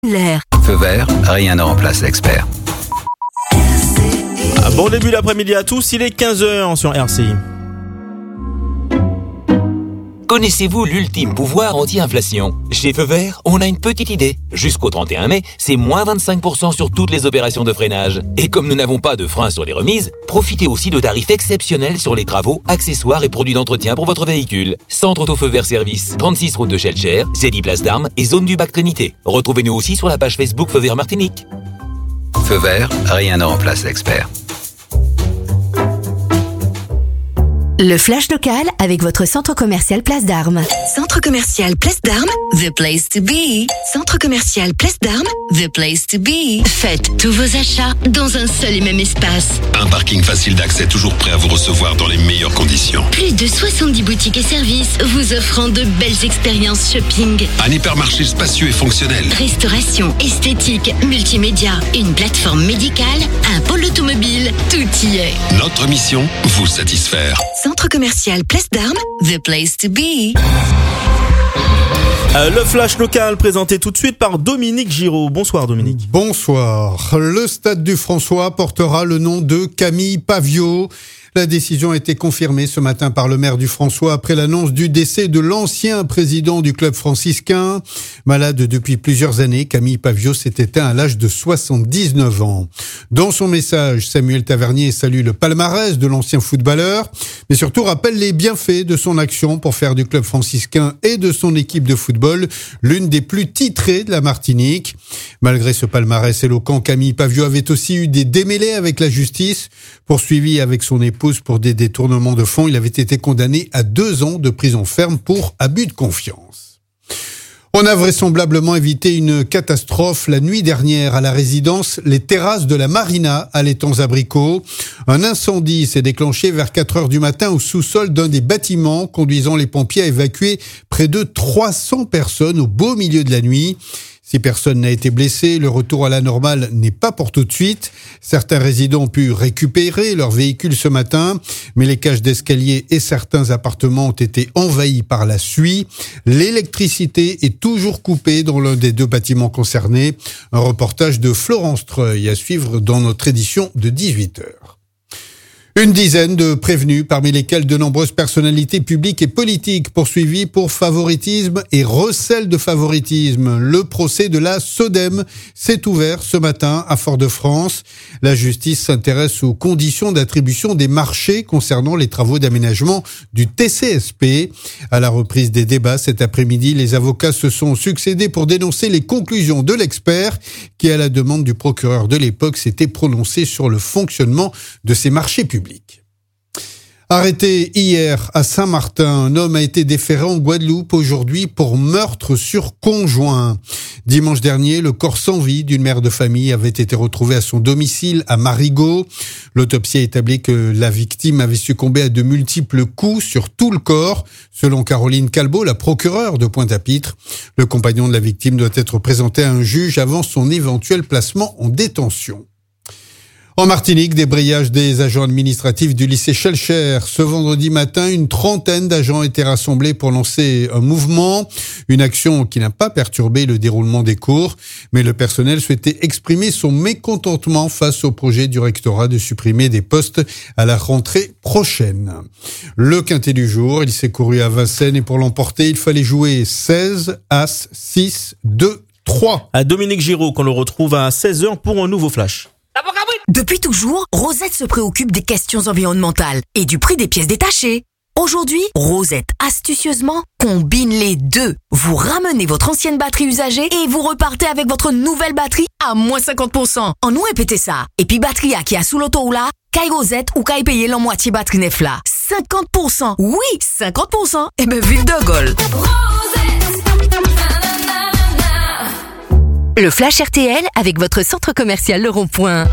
L'air. Feu vert, rien ne remplace l'expert. Bon début d'après-midi à tous, il est 15h sur RCI. Connaissez-vous l'ultime pouvoir anti-inflation ? Chez Feu Vert, on a une petite idée. Jusqu'au 31 mai, c'est moins 25% sur toutes les opérations de freinage. Et comme nous n'avons pas de frein sur les remises, profitez aussi de tarifs exceptionnels sur les travaux, accessoires et produits d'entretien pour votre véhicule. Centre Auto Feu Vert Service, 36 route de Schellcher, Zédy Place d'Armes et zone du Bac Trinité. Retrouvez-nous aussi sur la page Facebook Feu Vert Martinique. Feu vert, rien ne remplace l'expert. Le flash local avec votre centre commercial Place d'Armes. Centre commercial Place d'Armes, the place to be. Centre commercial Place d'Armes, the place to be. Faites tous vos achats dans un seul et même espace. Un parking facile d'accès toujours prêt à vous recevoir dans les meilleures conditions. Plus de 70 boutiques et services vous offrant de belles expériences shopping. Un hypermarché spacieux et fonctionnel. Restauration, esthétique, multimédia, une plateforme médicale, un pôle automobile, tout y est. Notre mission, vous satisfaire. Centre commercial Place d'Armes, the place to be. Le flash local présenté tout de suite par Dominique Giraud. Bonsoir Dominique. Bonsoir. Le stade du François portera le nom de Camille Paviot. La décision a été confirmée ce matin par le maire du François après l'annonce du décès de l'ancien président du club franciscain. Malade depuis plusieurs années, Camille Paviot s'est éteint à l'âge de 79 ans. Dans son message, Samuel Tavernier salue le palmarès de l'ancien footballeur, mais surtout rappelle les bienfaits de son action pour faire du club franciscain et de son équipe de football l'une des plus titrées de la Martinique. Malgré ce palmarès éloquent, Camille Paviot avait aussi eu des démêlés avec la justice. Poursuivi avec son épouse pour des détournements de fonds, il avait été condamné à 2 ans de prison ferme pour abus de confiance. On a vraisemblablement évité une catastrophe la nuit dernière à la résidence Les Terrasses de la Marina à l'Étang-Abricot. Un incendie s'est déclenché vers 4 heures du matin au sous-sol d'un des bâtiments, conduisant les pompiers à évacuer près de 300 personnes au beau milieu de la nuit. Si personne n'a été blessé, le retour à la normale n'est pas pour tout de suite. Certains résidents ont pu récupérer leur véhicule ce matin, mais les cages d'escalier et certains appartements ont été envahis par la suie. L'électricité est toujours coupée dans l'un des 2 bâtiments concernés. Un reportage de Florence Treuil à suivre dans notre édition de 18h. Une dizaine de prévenus, parmi lesquels de nombreuses personnalités publiques et politiques poursuivies pour favoritisme et recel de favoritisme. Le procès de la SODEM s'est ouvert ce matin à Fort-de-France. La justice s'intéresse aux conditions d'attribution des marchés concernant les travaux d'aménagement du TCSP. À la reprise des débats cet après-midi, les avocats se sont succédés pour dénoncer les conclusions de l'expert qui, à la demande du procureur de l'époque, s'était prononcé sur le fonctionnement de ces marchés publics. Arrêté hier à Saint-Martin, un homme a été déféré en Guadeloupe aujourd'hui pour meurtre sur conjoint. Dimanche dernier, le corps sans vie d'une mère de famille avait été retrouvé à son domicile à Marigot. L'autopsie a établi que la victime avait succombé à de multiples coups sur tout le corps. Selon Caroline Calbeau, la procureure de Pointe-à-Pitre, le compagnon de la victime doit être présenté à un juge avant son éventuel placement en détention. En Martinique, débrayage des agents administratifs du lycée Schellcher. Ce vendredi matin, une trentaine d'agents étaient rassemblés pour lancer un mouvement, une action qui n'a pas perturbé le déroulement des cours, mais le personnel souhaitait exprimer son mécontentement face au projet du rectorat de supprimer des postes à la rentrée prochaine. Le quintet du jour, il s'est couru à Vincennes et pour l'emporter, il fallait jouer 16, As, 6, 2, 3. À Dominique Giraud qu'on le retrouve à 16h pour un nouveau flash. Depuis toujours, Rosette se préoccupe des questions environnementales et du prix des pièces détachées. Aujourd'hui, Rosette, astucieusement, combine les deux. Vous ramenez votre ancienne batterie usagée et vous repartez avec votre nouvelle batterie à moins 50%. En nous répétez ça. Et puis batterie qui a sous l'auto ou là, caille Rosette ou caille payer la moitié batterie neuf là. 50%. Oui, 50%. Et ben vive de Gaulle. Le Flash RTL avec votre centre commercial Le Rond-Point.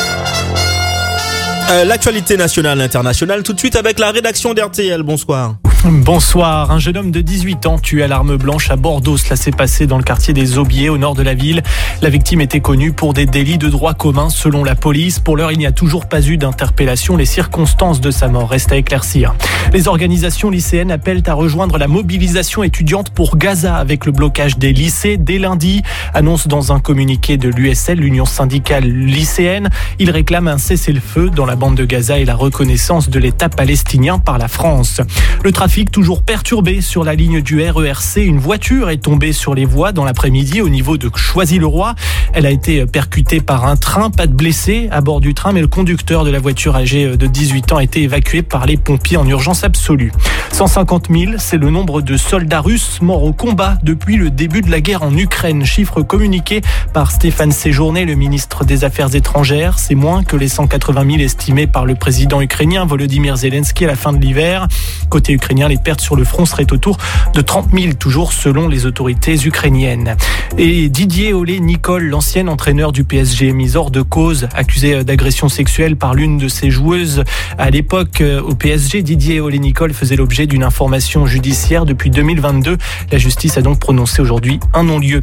L'actualité nationale et internationale tout de suite avec la rédaction d'RTL. Bonsoir. Bonsoir. Un jeune homme de 18 ans tué à l'arme blanche à Bordeaux. Cela s'est passé dans le quartier des Aubiers, au nord de la ville. La victime était connue pour des délits de droit commun, selon la police. Pour l'heure, il n'y a toujours pas eu d'interpellation. Les circonstances de sa mort restent à éclaircir. Les organisations lycéennes appellent à rejoindre la mobilisation étudiante pour Gaza avec le blocage des lycées dès lundi. Annonce dans un communiqué de l'USL, l'Union syndicale lycéenne. Il réclame un cessez-le-feu dans la bande de Gaza et la reconnaissance de l'État palestinien par la France. Le trafic toujours perturbé sur la ligne du RERC. Une voiture est tombée sur les voies dans l'après-midi au niveau de Choisy-le-Roi. Elle a été percutée par un train. Pas de blessés à bord du train, mais le conducteur de la voiture âgé de 18 ans a été évacué par les pompiers en urgence absolue. 150 000, c'est le nombre de soldats russes morts au combat depuis le début de la guerre en Ukraine. Chiffre communiqué par Stéphane Séjourné, le ministre des Affaires étrangères. C'est moins que les 180 000 estimés par le président ukrainien Volodymyr Zelensky à la fin de l'hiver. Côté ukrainien, les pertes sur le front seraient autour de 30 000, toujours selon les autorités ukrainiennes. Et Didier Olé-Nicole, l'ancien entraîneur du PSG, mis hors de cause, accusé d'agression sexuelle par l'une de ses joueuses. À l'époque, au PSG, Didier Olé-Nicole faisait l'objet d'une information judiciaire depuis 2022. La justice a donc prononcé aujourd'hui un non-lieu.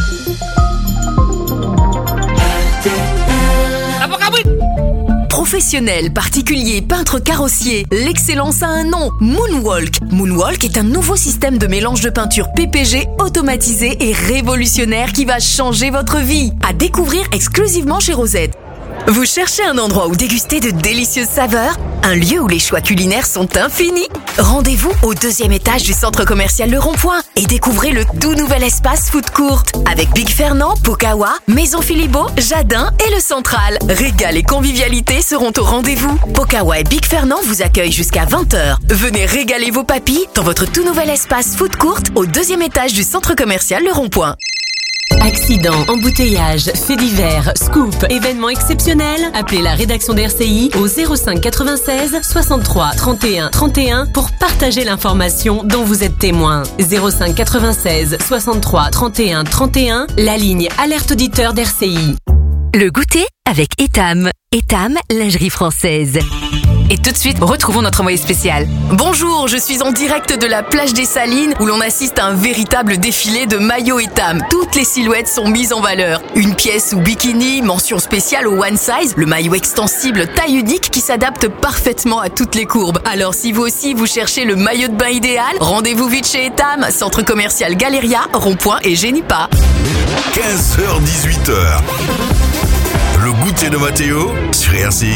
Professionnels, particuliers, peintres carrossiers, l'excellence a un nom, Moonwalk. Moonwalk est un nouveau système de mélange de peinture PPG automatisé et révolutionnaire qui va changer votre vie. À découvrir exclusivement chez Rosette. Vous cherchez un endroit où déguster de délicieuses saveurs? Un lieu où les choix culinaires sont infinis? Rendez-vous au 2e étage du centre commercial Le Rond-Point et découvrez le tout nouvel espace Food Court avec Big Fernand, Pokawa, Maison Philibeau, Jardin et le Central. Régal et convivialité seront au rendez-vous. Pokawa et Big Fernand vous accueillent jusqu'à 20h. Venez régaler vos papilles dans votre tout nouvel espace Food Court au 2e étage du centre commercial Le Rond-Point. Accidents, embouteillages, faits divers, scoop, événements exceptionnels. Appelez la rédaction d'RCI au 05 96 63 31 31 pour partager l'information dont vous êtes témoin. 05 96 63 31 31, la ligne alerte auditeur d'RCI. Le goûter avec Etam. Etam, lingerie française. Et tout de suite, retrouvons notre envoyé spécial. Bonjour, je suis en direct de la plage des Salines où l'on assiste à un véritable défilé de maillots Etam. Toutes les silhouettes sont mises en valeur. Une pièce ou bikini, mention spéciale au one size, le maillot extensible taille unique qui s'adapte parfaitement à toutes les courbes. Alors si vous aussi vous cherchez le maillot de bain idéal, rendez-vous vite chez Etam, centre commercial Galéria, Rond-Point et Génipa. 15h-18h. Le goûter de Mathéo sur RCI.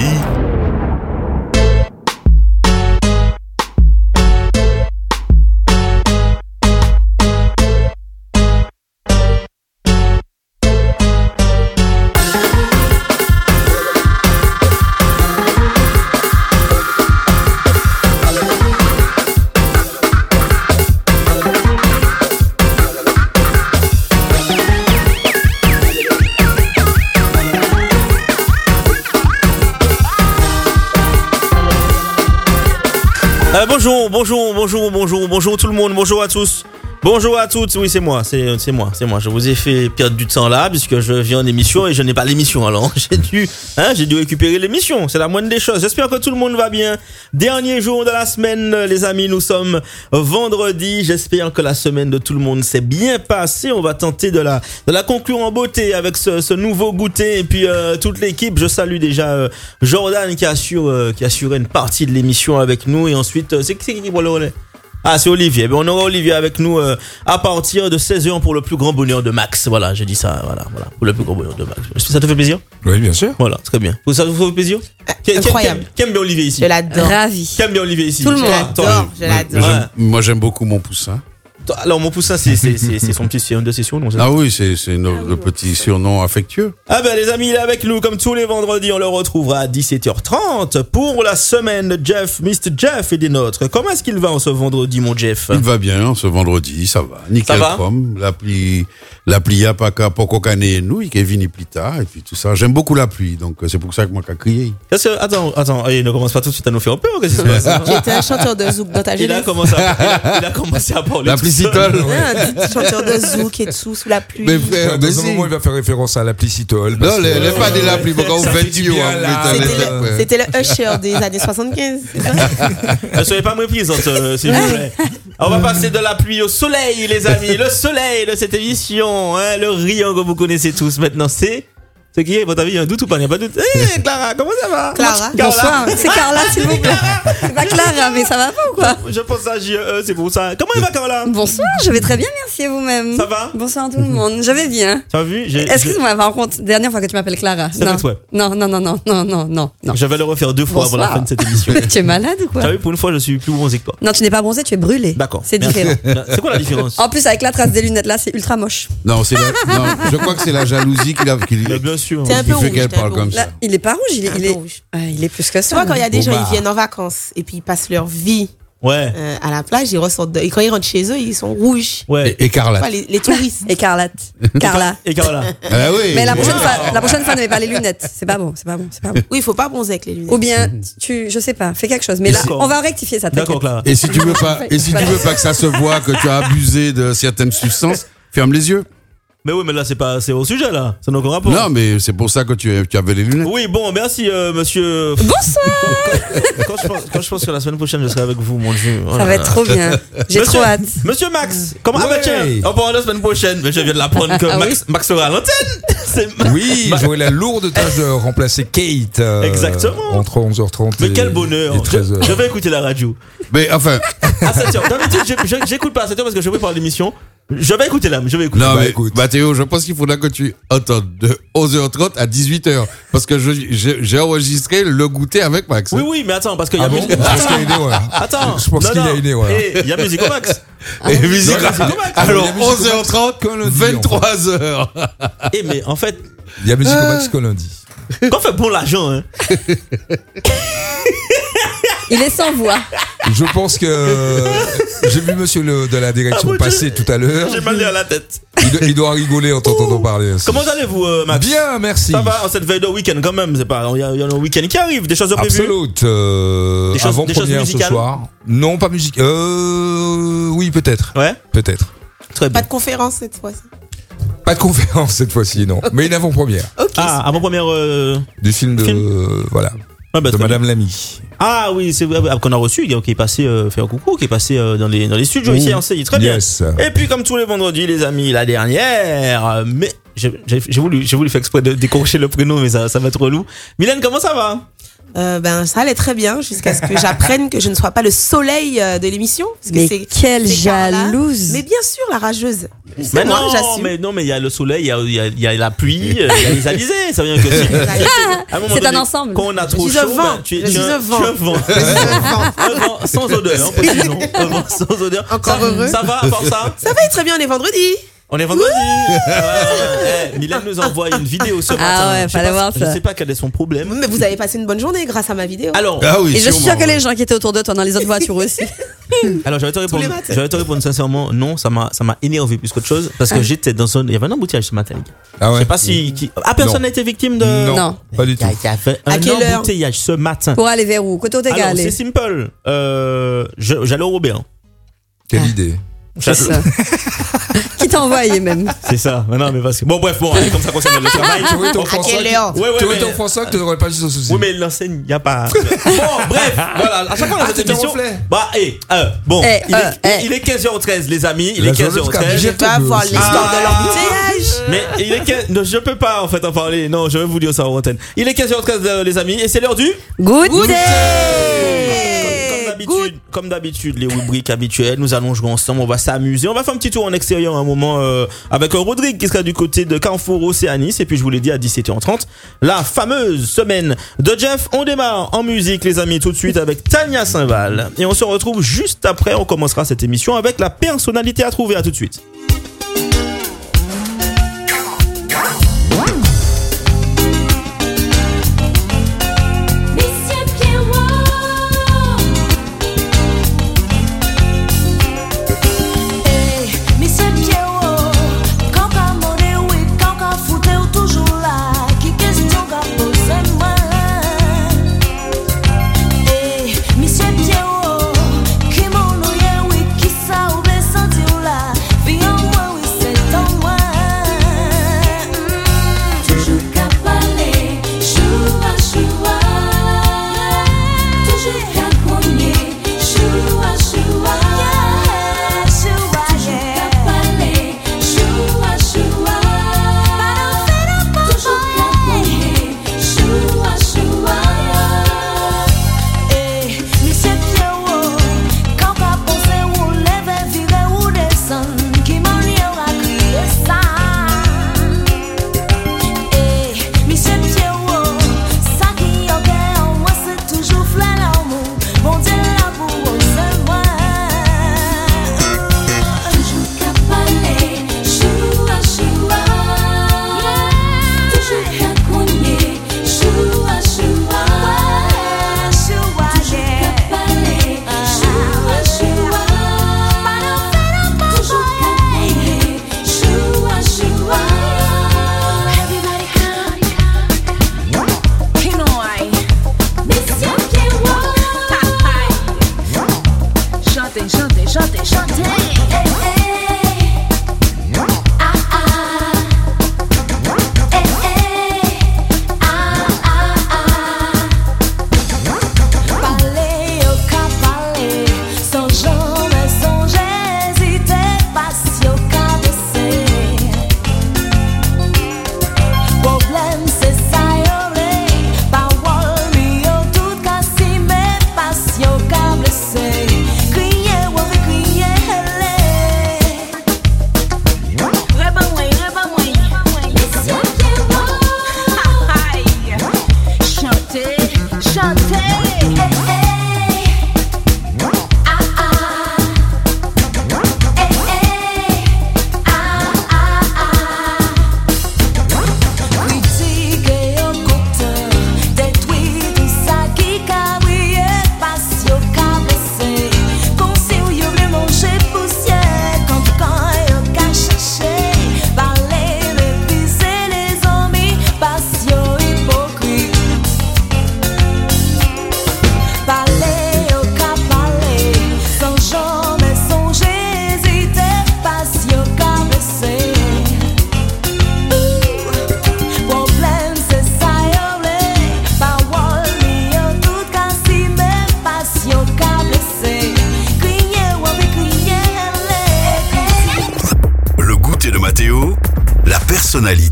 Bonjour tout le monde, bonjour à tous. Bonjour à toutes, oui c'est moi. Je vous ai fait perdre du temps là puisque je viens en émission et je n'ai pas l'émission. Alors j'ai dû récupérer l'émission. C'est la moindre des choses. J'espère que tout le monde va bien. Dernier jour de la semaine, les amis. Nous sommes vendredi. J'espère que la semaine de tout le monde s'est bien passée. On va tenter de la conclure en beauté avec ce nouveau goûter et puis toute l'équipe. Je salue déjà Jordan qui assure une partie de l'émission avec nous et ensuite c'est qui prend le relais? Ah, c'est Olivier. On aura Olivier avec nous à partir de 16h pour le plus grand bonheur de Max. Voilà, j'ai dit ça. Voilà, pour le plus grand bonheur de Max. Ça te fait plaisir? Oui, bien sûr. Voilà, très bien. Ça vous fait plaisir? Incroyable. Qui aime bien Olivier ici? Je l'adore. Ravi. Qui aime bien Olivier ici? Tout le monde. Je l'adore. Moi, j'aime beaucoup mon poussin. Alors, mon poussin, c'est son petit de ses surnoms. Ah oui, c'est le petit surnom affectueux. Ah ben, les amis, il est avec nous, comme tous les vendredis, on le retrouvera à 17h30 pour la semaine de Jeff. Mr. Jeff est des nôtres. Comment est-ce qu'il va en ce vendredi, mon Jeff? Il va bien, ce vendredi, ça va. Nickel prom. La pluie a pas qu'à caner nous, il est venu plus tard, et puis tout ça. J'aime beaucoup la pluie, donc c'est pour ça que moi qu'à crier. Attends, il ne commence pas tout de suite à nous faire peur, qu'est-ce qui se passe? J'étais un chanteur de zouk dans ta jeunesse. Il a commencé à parler. La pluie Citol. Un petit chanteur de zouk et tout, sous la pluie. Mais frère, dans un moment, il va faire référence à l'appli Citol. Non, elle pas de l'appli, mais quand vous faites C'était le Usher des années 75. Ne soyez pas méprisante, s'il vous plaît. On va passer de la pluie au soleil, les amis. Le soleil de cette émission, hein, le riant que vous connaissez tous maintenant, c'est qui est, votre avis, il y a un doute ou pas? Il n'y a pas de doute. Hey, Clara, comment ça va? Clara. Bonsoir, c'est Carla, s'il vous plaît. C'est pas Clara, mais ça va pas ou quoi? Je pense à JE, c'est pour ça. Comment il va, Carla? Bonsoir, je vais très bien, merci et vous-même. Ça va? Bonsoir tout le monde, je vais bien. Tu as vu? Excuse-moi, par contre, dernière fois que tu m'appelles Clara. C'est vrai, ouais. Non. Je vais le refaire 2 fois avant la fin de cette émission. Tu es malade ou quoi? Tu as vu, pour une fois, je suis plus bronzé que toi. Non, tu n'es pas bronzé, tu es brûlé. D'accord. C'est différent. C'est quoi la différence? En plus, avec la trace des lunettes là, c'est ultra moche. Non, je crois que c'est la jalousie qu'il a. Bien sûr. C'est un peu rouge. Parle comme ça. Là, il est pas rouge, il est plus que ça. Tu vois, quand il y a des gens, ils viennent en vacances et puis ils passent leur vie ouais. À la plage, ils ressortent et quand ils rentrent chez eux, ils sont rouges. Ouais. Écarlate. Les touristes. Écarlate. Carla. Carla. Ah oui. Mais la prochaine fois, ne mets pas les lunettes. C'est pas bon. Oui, il faut pas bronzer avec les lunettes. Ou bien, je sais pas, fais quelque chose. Mais là, on va rectifier ça. D'accord, Clara. Et si tu veux pas que ça se voit que tu as abusé de certaines substances, ferme les yeux. Mais oui, mais là, c'est au sujet, là. Ça n'a aucun rapport. Non, mais c'est pour ça que tu avais les lunettes. Oui, bon, merci, monsieur. Bonsoir! Quand je pense que la semaine prochaine, je serai avec vous, mon Dieu. Ça va être trop bien. J'ai trop hâte. Monsieur Max, comment ah bah tiens, on parle la semaine prochaine. Mais je viens de l'apprendre que Max sera à l'antenne. Oui, j'aurai la lourde tâche de remplacer Kate. Exactement. Entre 11h30 mais quel bonheur. et 13h. Je vais écouter la radio. Mais enfin. À 7h. D'habitude, j'écoute pas à 7h parce que je vais par l'émission. Je vais écouter là, Non, mais écoute. Mathéo, je pense qu'il faudra que tu entendes de 11h30 à 18h. Parce que j'ai enregistré le goûter avec Max. Oui, mais attends, parce qu'il y a musique. Je pense qu'il y a une erreur. Attends. Je pense qu'il y a une erreur. Et il y a musique au Max. Et musique au Max. Alors, 11h30, 23h. Et mais en fait. Il y a musique au Max que lundi. Qu'on fait bon l'argent, hein. Il est sans voix. Je pense que j'ai vu monsieur de la direction passer tout à l'heure. J'ai mal à la tête. Il doit rigoler en t'entendant parler. Aussi. Comment allez-vous, Max? Bien, merci. Ça va en cette veille de week-end quand même. C'est pas. Il y a un week-end qui arrive. Des choses de prévues. Absolute. Avant-première ce soir. Non, pas musique. Oui, peut-être. Ouais. Peut-être. Très bien. Pas de conférence cette fois-ci. Pas de conférence cette fois-ci, non. Mais une avant-première. Okay, avant-première. Du film de voilà. Ah bah, de Madame Lamy. Ah oui, c'est qu'on a reçu, qui est passé faire un coucou, qui est passé dans les studios ici en CI, très bien. Yes. Et puis comme tous les vendredis, les amis, la dernière, mais j'ai voulu faire exprès de décrocher le prénom, mais ça va être relou. Mylène, comment ça va? Ça allait très bien jusqu'à ce que j'apprenne que je ne sois pas le soleil de l'émission. Mais quelle jalouse! Mais bien sûr, la rageuse. Mais moi, j'assume. Mais il y a le soleil, il y a la pluie, il y a les alizés, ça vient que c'est un ensemble. Quand on a trop chaud, tu es un vent. Un vent sans odeur, précisons. Un vent sans odeur. Encore heureux. Ça va, à part ça? Ça va très bien, on est vendredi. On est vendredi. Mylène nous envoie une vidéo ce matin. Ah ouais, fallait voir ça. Je sais pas quel est son problème. Mais vous avez passé une bonne journée grâce à ma vidéo. Alors, oui, et je suis sûre que les gens qui étaient autour de toi dans les autres voitures aussi. Alors, je vais te répondre sincèrement, non, ça m'a énervé plus qu'autre chose parce que j'étais il y avait un embouteillage ce matin, les gars. Ah ouais. Je sais pas si personne n'a été victime de Non, pas du tout. Il y a fait un embouteillage ce matin. Pour aller vers où? Côté t'es Alors, allé? c'est simple. J'allais au Robert. Quelle idée. C'est ça. Qui t'a envoyé même. C'est ça. Non, mais parce que bon, bref, allez, comme ça concerne le travail. Tu aurais été en François que tu n'aurais pas dit ce souci. Oui, mais l'enseigne, il n'y a pas. Bon, bref, voilà. À chaque fois dans cette émission. Il est 15h13, les amis. Il est 15h13. Je peux avoir l'histoire de l'embouteillage. Mais il est non, je peux pas en fait en parler. Non, je vais vous dire ça en antenne. Il est 15h13, les amis, et c'est l'heure du goûter. Comme d'habitude, les rubriques habituelles, nous allons jouer ensemble, on va s'amuser, on va faire un petit tour en extérieur un moment avec Rodrigue qui sera du côté de Carrefour Océanis, et puis je vous l'ai dit à 17h30, la fameuse semaine de Jeff. On démarre en musique, les amis, tout de suite avec Tania Saint-Val, et on se retrouve juste après, on commencera cette émission avec la personnalité à trouver. À tout de suite. Monsieur Pierrot, qui mon ouïe, oui, qui ça ou bien senti ou là.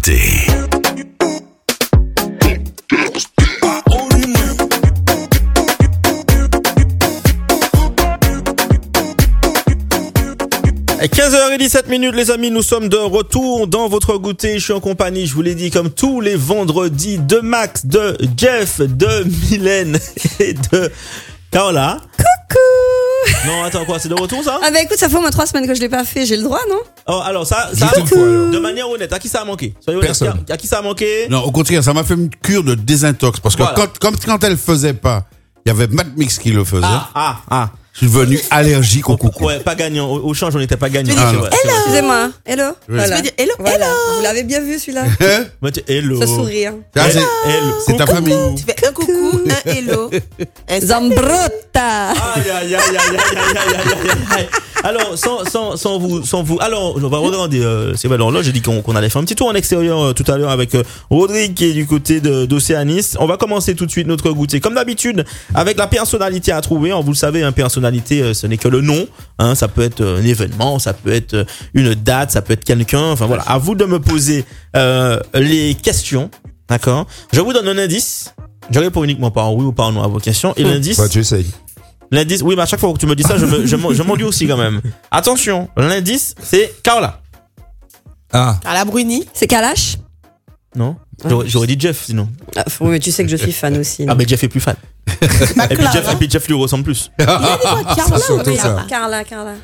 l'invité. À 15h17 les amis, nous sommes de retour dans votre goûter. Je suis en compagnie, je vous l'ai dit, comme tous les vendredis, de Max, de Jeff, de Mylène et de Carola. Coucou. Non, attends, quoi, c'est de retour ça? Ah bah écoute, ça fait au moins 3 semaines que je l'ai pas fait, j'ai le droit, non? Oh, alors ça de manière honnête, à qui ça a manqué? Soyez honnête, Personne. à qui ça a manqué? Non, au contraire, ça m'a fait une cure de désintox. Parce que Voilà. quand elle faisait pas, il y avait Mad Mix qui le faisait. Ah. Je suis devenu allergique au coucou. Ouais, pas gagnant. Au change, on n'était pas gagnant. Ah, non. Hello. Excusez-moi, hello. Oui. Voilà. Tu veux dire hello, Voilà. hello. Vous l'avez bien vu celui-là? Hello. Ce sourire. Ça, c'est Hello. ta famille. Tu fais un coucou, un hello. Un Zambrota. Aïe. Alors, sans vous. Alors, on va regarder. C'est vrai, alors là, j'ai dit qu'on allait faire un petit tour en extérieur tout à l'heure avec Rodrigue qui est du côté d'Océanis. On va commencer tout de suite notre goûter. Comme d'habitude, avec la personnalité à trouver. Vous le savez, personnalité, ce n'est que le nom. Ça peut être un événement, ça peut être une date, ça peut être quelqu'un. Enfin voilà, à vous de me poser les questions. D'accord. Je vous donne un indice. Je réponds uniquement par oui ou par non à vos questions. Et l'indice. Bah, tu essayes. L'indice, oui, mais à chaque fois que tu me dis ça, je m'en dis aussi quand même. Attention, l'indice, c'est Carola. Ah. Carla Bruni. C'est Kalash? Non? J'aurais dit Jeff, sinon. Ah, oui, mais tu sais que je suis fan aussi. Ah, mais Jeff est plus fan. et puis Jeff lui ressemble plus. Carla. surtout ça. Carla.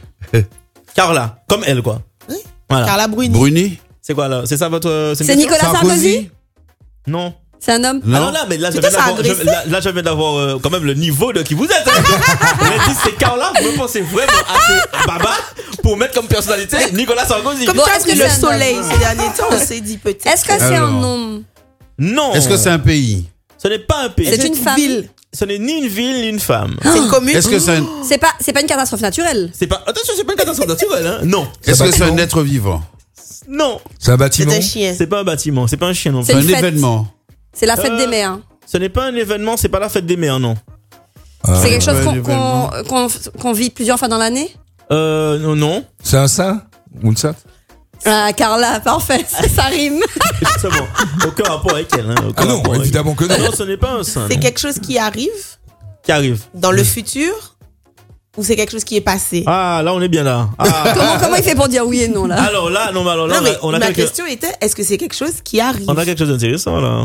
Carla, comme elle, quoi. Oui. Voilà. Carla Bruni. Bruni. C'est quoi, là? C'est ça votre... C'est Nicolas Sarkozy? Non. C'est un homme? Non. Ah non, là, mais là, je Putain, viens ça a d'avoir, agressé. là, je viens d'avoir quand même le niveau de qui vous êtes. L'indice, c'est Carola. Vous me pensez vraiment assez baba pour mettre comme personnalité Nicolas Sarkozy. Comme Bon, ça, est-ce que le c'est un soleil homme? ces derniers temps, on s'est dit peut-être. Est-ce que c'est Alors. un homme? Non. Est-ce que c'est un pays? Ce n'est pas un pays. C'est une femme? ville. Ce n'est ni une ville, ni une femme. C'est une commune. Est-ce que c'est un, C'est pas une catastrophe naturelle. C'est pas, attention, c'est pas une catastrophe naturelle, hein. Non. est-ce que c'est un être vivant? Non. C'est un C'est bâtiment. un chien. C'est pas un bâtiment, c'est pas un chien non C'est plus. C'est un une fête. événement. C'est la fête des mères. Ce n'est pas un événement, c'est pas la fête des mères, non. C'est quelque chose ouais, l'événement. qu'on vit plusieurs fois dans l'année? Non. C'est un saint ou une sainte? Ah, Carla, parfait, ça rime. C'est bon. Aucun rapport avec elle, hein. Aucun Ah non, rapport avec évidemment que elle. non. Non, ce n'est pas un saint. C'est non. quelque chose qui arrive Qui arrive. dans le futur ou c'est quelque chose qui est passé? Ah, là, on est bien là. Ah. Comment il fait pour dire oui et non, là? Alors là, non, mais alors là, Non, mais on a ma quelque... question était, est-ce que c'est quelque chose qui arrive? on a quelque chose d'intéressant, là.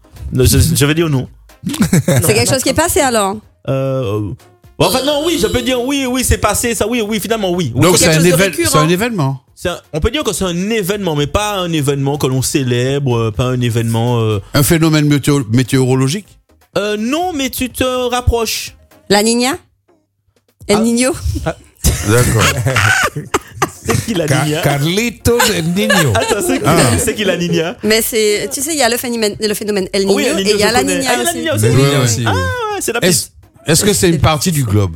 Je vais dire non. C'est quelque chose qui est passé, alors? Bon, enfin, non, oui, je peux dire oui, c'est passé, ça, oui, finalement, oui. Oui. Donc c'est c'est quelque un, chose de récurrent. c'est un événement. On peut dire que c'est un événement, mais pas un événement que l'on célèbre, pas un événement... Un phénomène météorologique. Non, mais tu te rapproches. La Nina? El Niño? D'accord. C'est qui la Nina? Carlito del Niño. Attends, c'est qui la Nina? Mais c'est, tu sais, il y a le phénomène El Niño Oui, El Niño, et il y a je la connais. Nina Ah, la aussi. Nina aussi. Mais Ouais, oui, ouais. aussi. Ah, ouais, c'est la piste. Est-ce que c'est une partie du globe?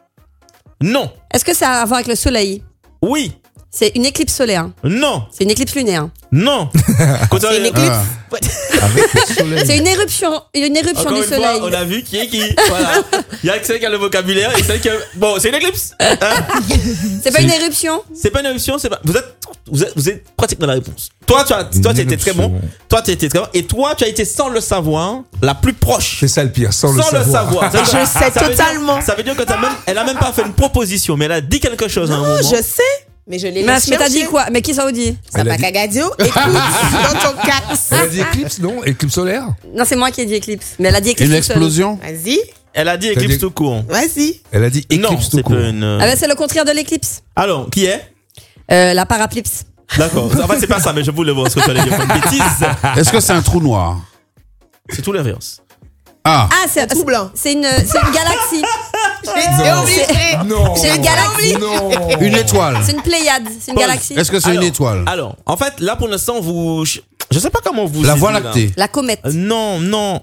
Non. Est-ce que ça a à voir avec le soleil? Oui. C'est une éclipse solaire. Non. C'est une éclipse lunaire. Non. C'est une éclipse. Avec le soleil. C'est une éruption Encore du une soleil. fois, on a vu qui est qui. Voilà. Il y a celle qui a le vocabulaire et celle qui a... Bon, c'est une éclipse. Hein? C'est pas une éruption? C'est pas une éruption, c'est pas... Vous êtes pratique dans la réponse. Toi, tu as été très bon. Toi, tu as été très bon. Et toi, tu as été sans le savoir la plus proche. C'est ça le pire, sans le savoir. Je sais totalement. Ça veut dire que elle a même pas fait une proposition, mais elle a dit quelque chose à un Non, moment. je sais. Mais je l'ai Mais laissé t'as dit chercher. quoi? Mais qui ça a dit? Ça va Cagadio. Écoute, dans ton cax. Elle a dit éclipse, non? Éclipse solaire? Non, c'est moi qui ai dit éclipse. Mais elle a dit éclipse. Une toute seule. explosion? Vas-y, Elle a dit éclipse tout court. vas-y. Elle a dit Non, éclipse tout c'est court. pas une... Ah ben c'est le contraire de l'éclipse. Alors, qui est? La paraplypse. D'accord. En fait, c'est pas ça, mais je voulais voir ce que tu allais dire. Une bêtise. Est-ce que c'est un trou noir? C'est tout l'inverse. Ah, Ah, c'est Tout blanc. C'est une galaxie. J'ai obligé. Non. C'est une galaxie. Non. une étoile. C'est une Pléiade. C'est une Paul, galaxie. Est-ce que c'est une Alors, étoile? Alors, en fait, là, pour l'instant, je sais pas comment vous... La aider, Voie là. lactée. La comète. Non.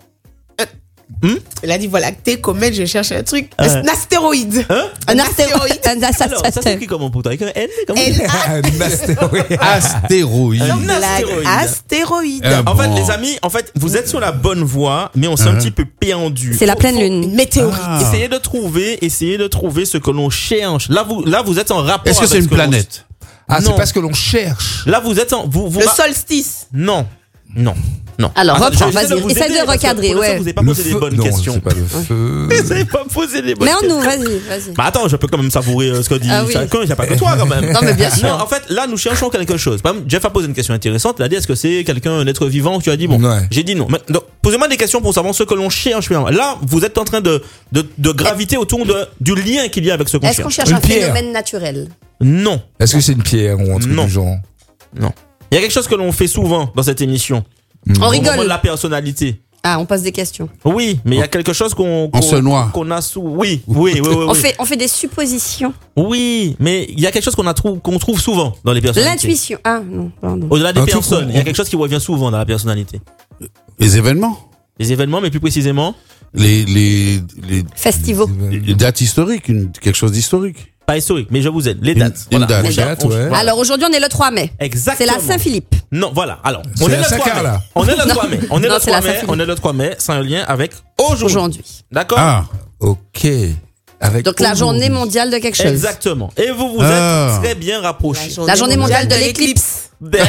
Elle a dit voilà, t'es comète, je cherche un truc. Un astéroïde. Hein? Un astéroïde. Alors, ça s'écrit comment pour toi? Avec un N? Comment Un astéroïde. Astéroïde. Un Blague. astéroïde. Astéroïde. En fait, Bon. les amis, vous êtes sur la bonne voie, mais on s'est un petit peu perdu. C'est la pleine Une lune. météorite. Essayez de trouver ce que l'on cherche. Là, vous êtes en rapport. Est-ce que avec c'est une ce que l'on- planète? Ah, Non. c'est parce que l'on cherche. Là, vous êtes en, vous Le solstice. Non. Non. Alors, reprends, vas-y, essaie de recadrer, Vous n'avez pas posé les bonnes questions. C'est pas le feu. Vous n'avez pas posé les bonnes questions. Mais en nous, vas-y. Bah attends, je peux quand même savourer ce que dit chacun, il n'y a pas que toi quand même. Non, mais bien sûr. Non, en fait, là, nous cherchons quelque chose. Par exemple, Jeff a posé une question intéressante. Il a dit, est-ce que c'est quelqu'un, un être vivant? Tu as dit, bon. Ouais. J'ai dit non. Donc, posez-moi des questions pour savoir ce que l'on cherche. Là, vous êtes en train de graviter autour du lien qu'il y a avec ce qu'on cherche. Est-ce qu'on cherche un phénomène naturel? Non. Est-ce que c'est une pierre ou un truc du genre? Non. Il y a quelque chose que l'on fait souvent dans cette émission. On rigole. Au moment de la personnalité. Ah, on pose des questions. Oui, mais il y a quelque chose qu'on a sous. Oui. On fait des suppositions. Oui, mais il y a quelque chose qu'on trouve souvent dans les personnalités. L'intuition. Ah non, pardon. Au-delà des personnes, il y a quelque chose qui revient souvent dans la personnalité. Les événements. Les événements, mais plus précisément les festivals. Les dates historiques, quelque chose d'historique. Pas historique, mais je vous aide. Les dates. Une date. Ouais. Alors aujourd'hui, on est le 3 mai. Exactement. C'est la Saint-Philippe. Non, voilà. Alors, on est le 3 mai. On est le 3 mai. On est le 3 mai, c'est un lien avec aujourd'hui. D'accord? Ah, ok. Donc la journée mondiale de quelque chose. Exactement. Et vous êtes très bien rapprochés. La journée mondiale de l'éclipse. De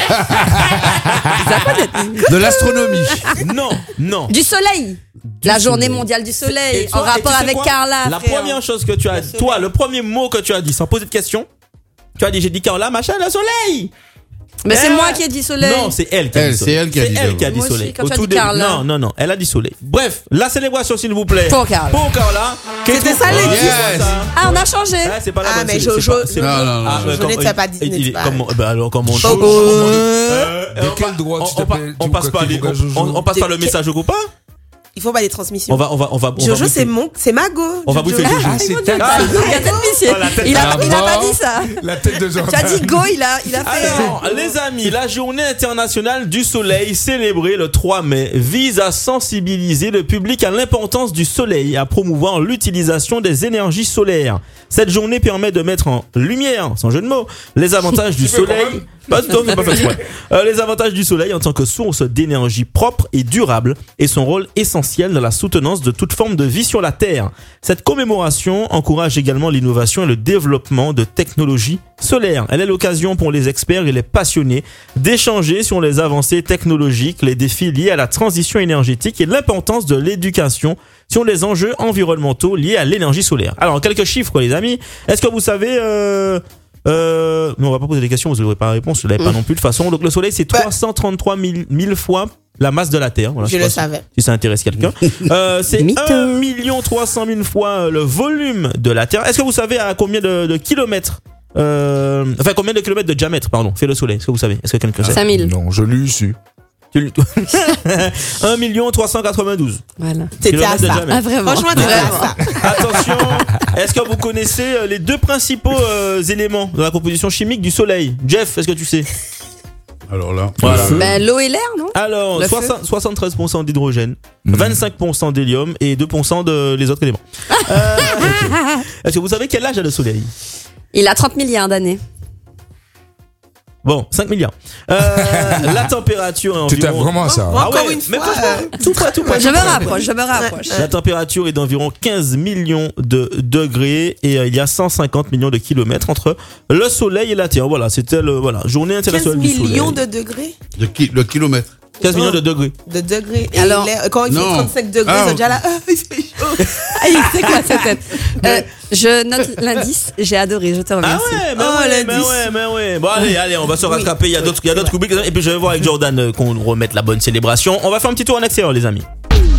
l'astronomie. Non. Du soleil. La journée mondiale du soleil. En rapport avec Carla. La première chose que tu as dit, toi, le premier mot que tu as dit, sans poser de question, tu as dit, j'ai dit Carla, machin, le soleil. Mais c'est moi qui ai dit soleil. Non, c'est elle qui a dit soleil. C'est elle qui a dit soleil. Quand tu as dit Carla. Non, elle a dit soleil. Bref, la célébration, s'il vous plaît. Pour Carla. C'était ça les Ah, on a changé. C'est pas la bonne. Mais Jojo. Jojo ne sais pas dit. Alors, comment on de quel droit tu t'appelles? On passe pas le message au copain? Il faut pas des transmissions. On va. Jojo, c'est Mago. On va bouffer Jojo. Ah, c'est Il a pas dit ça. La tête de Jordan. Tu as dit go, il a fait. Alors, les amis, la journée internationale du soleil célébrée le 3 mai vise à sensibiliser le public à l'importance du soleil et à promouvoir l'utilisation des énergies solaires. Cette journée permet de mettre en lumière, sans jeu de mots, les avantages du soleil. Les avantages du soleil en tant que source d'énergie propre et durable et son rôle essentiel dans la soutenance de toute forme de vie sur la Terre. Cette commémoration encourage également l'innovation et le développement de technologies solaires. Elle est l'occasion pour les experts et les passionnés d'échanger sur les avancées technologiques, les défis liés à la transition énergétique et l'importance de l'éducation sur les enjeux environnementaux liés à l'énergie solaire. Alors, quelques chiffres, les amis. Est-ce que vous savez... mais on va pas poser des questions, vous n'aurez pas la réponse, je l'avais pas non plus de toute façon. Donc le soleil c'est 333 000 fois la masse de la Terre. Voilà, je le savais. Si ça intéresse quelqu'un. C'est 1 300 000 fois le volume de la Terre. Est-ce que vous savez à combien de kilomètres combien de kilomètres de diamètre, fait le soleil? Est-ce que vous savez? Est-ce que quelqu'un sait? 5000. Non, je l'ai su. 1 392. Voilà. C'était à ça. Ah, vraiment. Franchement, c'était à ça. Attention, est-ce que vous connaissez les deux principaux éléments de la composition chimique du soleil? Jeff, est-ce que tu sais? Alors là, voilà. L'eau et l'air, non? Alors, 73% d'hydrogène, 25% d'hélium et 2% de les autres éléments. Est-ce que vous savez quel âge a le soleil? Il a 30 milliards d'années. Bon, 5 milliards. La température est environ... Tu t'aimes vraiment ça. Encore une fois. Tout près. Je me rapproche. La température est d'environ 15 millions de degrés et il y a 150 millions de kilomètres entre le soleil et la Terre. Voilà, c'était journée internationale du soleil. 15 millions de degrés? Le kilomètre. 15 millions de degrés. De degrés. Et alors, quand il fait 35 degrés, ils sont déjà là. Il fait chaud. C'est quoi cette tête? Je note l'indice. J'ai adoré. Je te remercie. Mais ouais. Bon, allez, on va se rattraper. Il y a d'autres rubriques. Et puis je vais voir avec Jordan qu'on remette la bonne célébration. On va faire un petit tour en extérieur, les amis.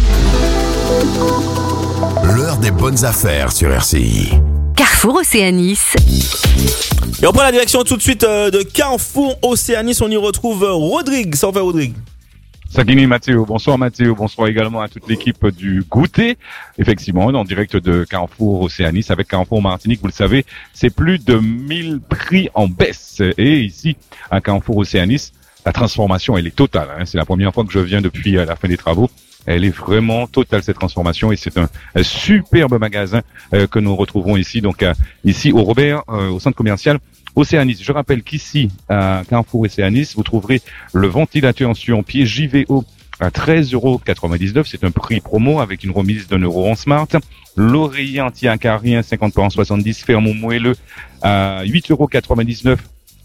L'heure des bonnes affaires sur RCI. Carrefour Océanis. Et on prend la direction tout de suite de Carrefour Océanis. On y retrouve Rodrigue. Ça va, Rodrigue? Sagini Mathéo, bonsoir Mathéo, bonsoir également à toute l'équipe du goûter. Effectivement, en direct de Carrefour Océanis avec Carrefour Martinique, vous le savez, c'est plus de 1000 prix en baisse. Et ici, à Carrefour Océanis, la transformation, elle est totale. C'est la première fois que je viens depuis la fin des travaux. Elle est vraiment totale, cette transformation, et c'est un superbe magasin que nous retrouvons ici, donc ici au Robert, au centre commercial Océanis. Je rappelle qu'ici, à Carrefour Océanis, vous trouverez le ventilateur Sion-Pied JVO à 13,99 €. C'est un prix promo avec une remise d'1 € en smart. L'oreiller anti-acarien 50 par 70 ferme moelleux à 8,99 €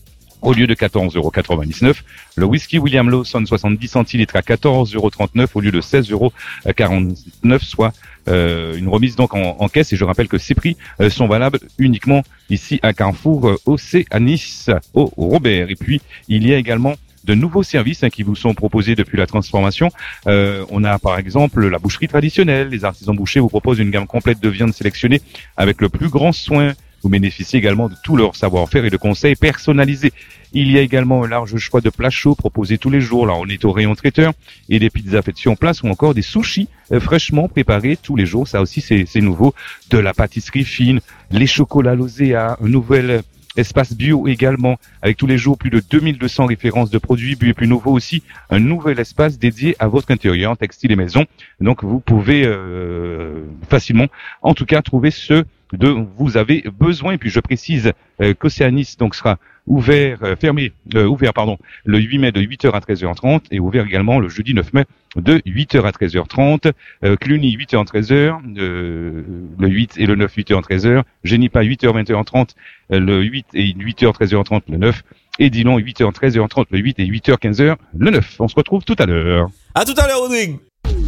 au lieu de 14,99 €. Le whisky William Lawson 70 centilitres à 14,39 € au lieu de 16,49 €, soit une remise donc en caisse. Et je rappelle que ces prix sont valables uniquement ici à Carrefour Océanis au Robert. Et puis il y a également de nouveaux services qui vous sont proposés depuis la transformation. On a par exemple la boucherie traditionnelle. Les artisans bouchers vous proposent une gamme complète de viandes sélectionnées avec le plus grand soin. Vous bénéficiez également de tout leur savoir-faire et de conseils personnalisés. Il y a également un large choix de plats chauds proposés tous les jours. Là, on est au rayon traiteur, et des pizzas faites sur place ou encore des sushis fraîchement préparés tous les jours. Ça aussi, c'est nouveau. De la pâtisserie fine, les chocolats Lozéa, un nouvel espace bio également, avec tous les jours plus de 2200 références de produits bio, et plus nouveau aussi, un nouvel espace dédié à votre intérieur, textile et maison. Donc vous pouvez facilement, en tout cas, trouver ce dont vous avez besoin. Et puis je précise qu'Océanis donc sera ouvert le 8 mai de 8h à 13h30 et ouvert également le jeudi 9 mai de 8h à 13h30. Cluny 8h à 13h, le 8 et le 9 8h à 13h, Génipa 8h 20h30, le 8 et 8h 13h30 le 9, et Dillon 8h 13h30 le 8 et 8h 15h le 9. On se retrouve tout à l'heure. À tout à l'heure, Rodrigue.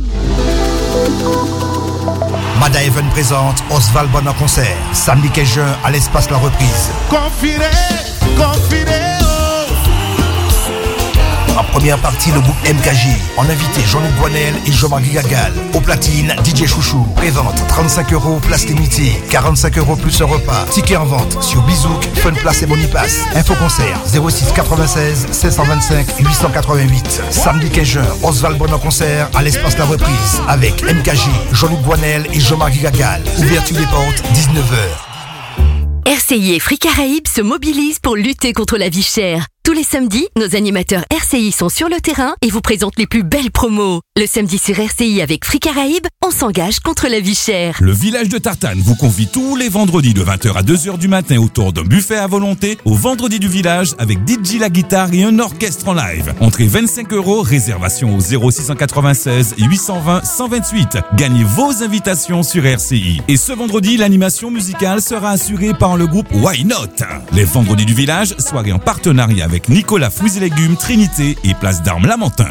Mada Even présente Oswald Bon en concert, samedi 15 juin à l'espace La Reprise. En première partie, le groupe MKG. En invité, Jean-Luc Boinel et Jean-Marc Gagal. Au platine, DJ Chouchou. Prévente, 35 €, place limitée. 45 € plus un repas. Ticket en vente sur Bizouk, Fun Place et Bonipass. Info concert, 06 96 525 888. Samedi 15 juin, Oswald Bon en concert à l'espace La Reprise. Avec MKG, Jean-Luc Boinel et Jean-Marc Gagal. Ouverture des portes, 19h. RCI et Free Caraïbes se mobilisent pour lutter contre la vie chère. Tous les samedis, nos animateurs RCI sont sur le terrain et vous présentent les plus belles promos. Le samedi sur RCI avec Free Caraïbes, on s'engage contre la vie chère. Le village de Tartane vous convie tous les vendredis de 20h à 2h du matin autour d'un buffet à volonté au vendredi du village avec DJ la guitare et un orchestre en live. Entrée 25 €, réservation au 0696 820 128. Gagnez vos invitations sur RCI. Et ce vendredi, l'animation musicale sera assurée par le groupe Why Not. Les vendredis du village, soirée en partenariat avec Nicolas Fruits et Légumes, Trinité et Place d'Armes Lamentin.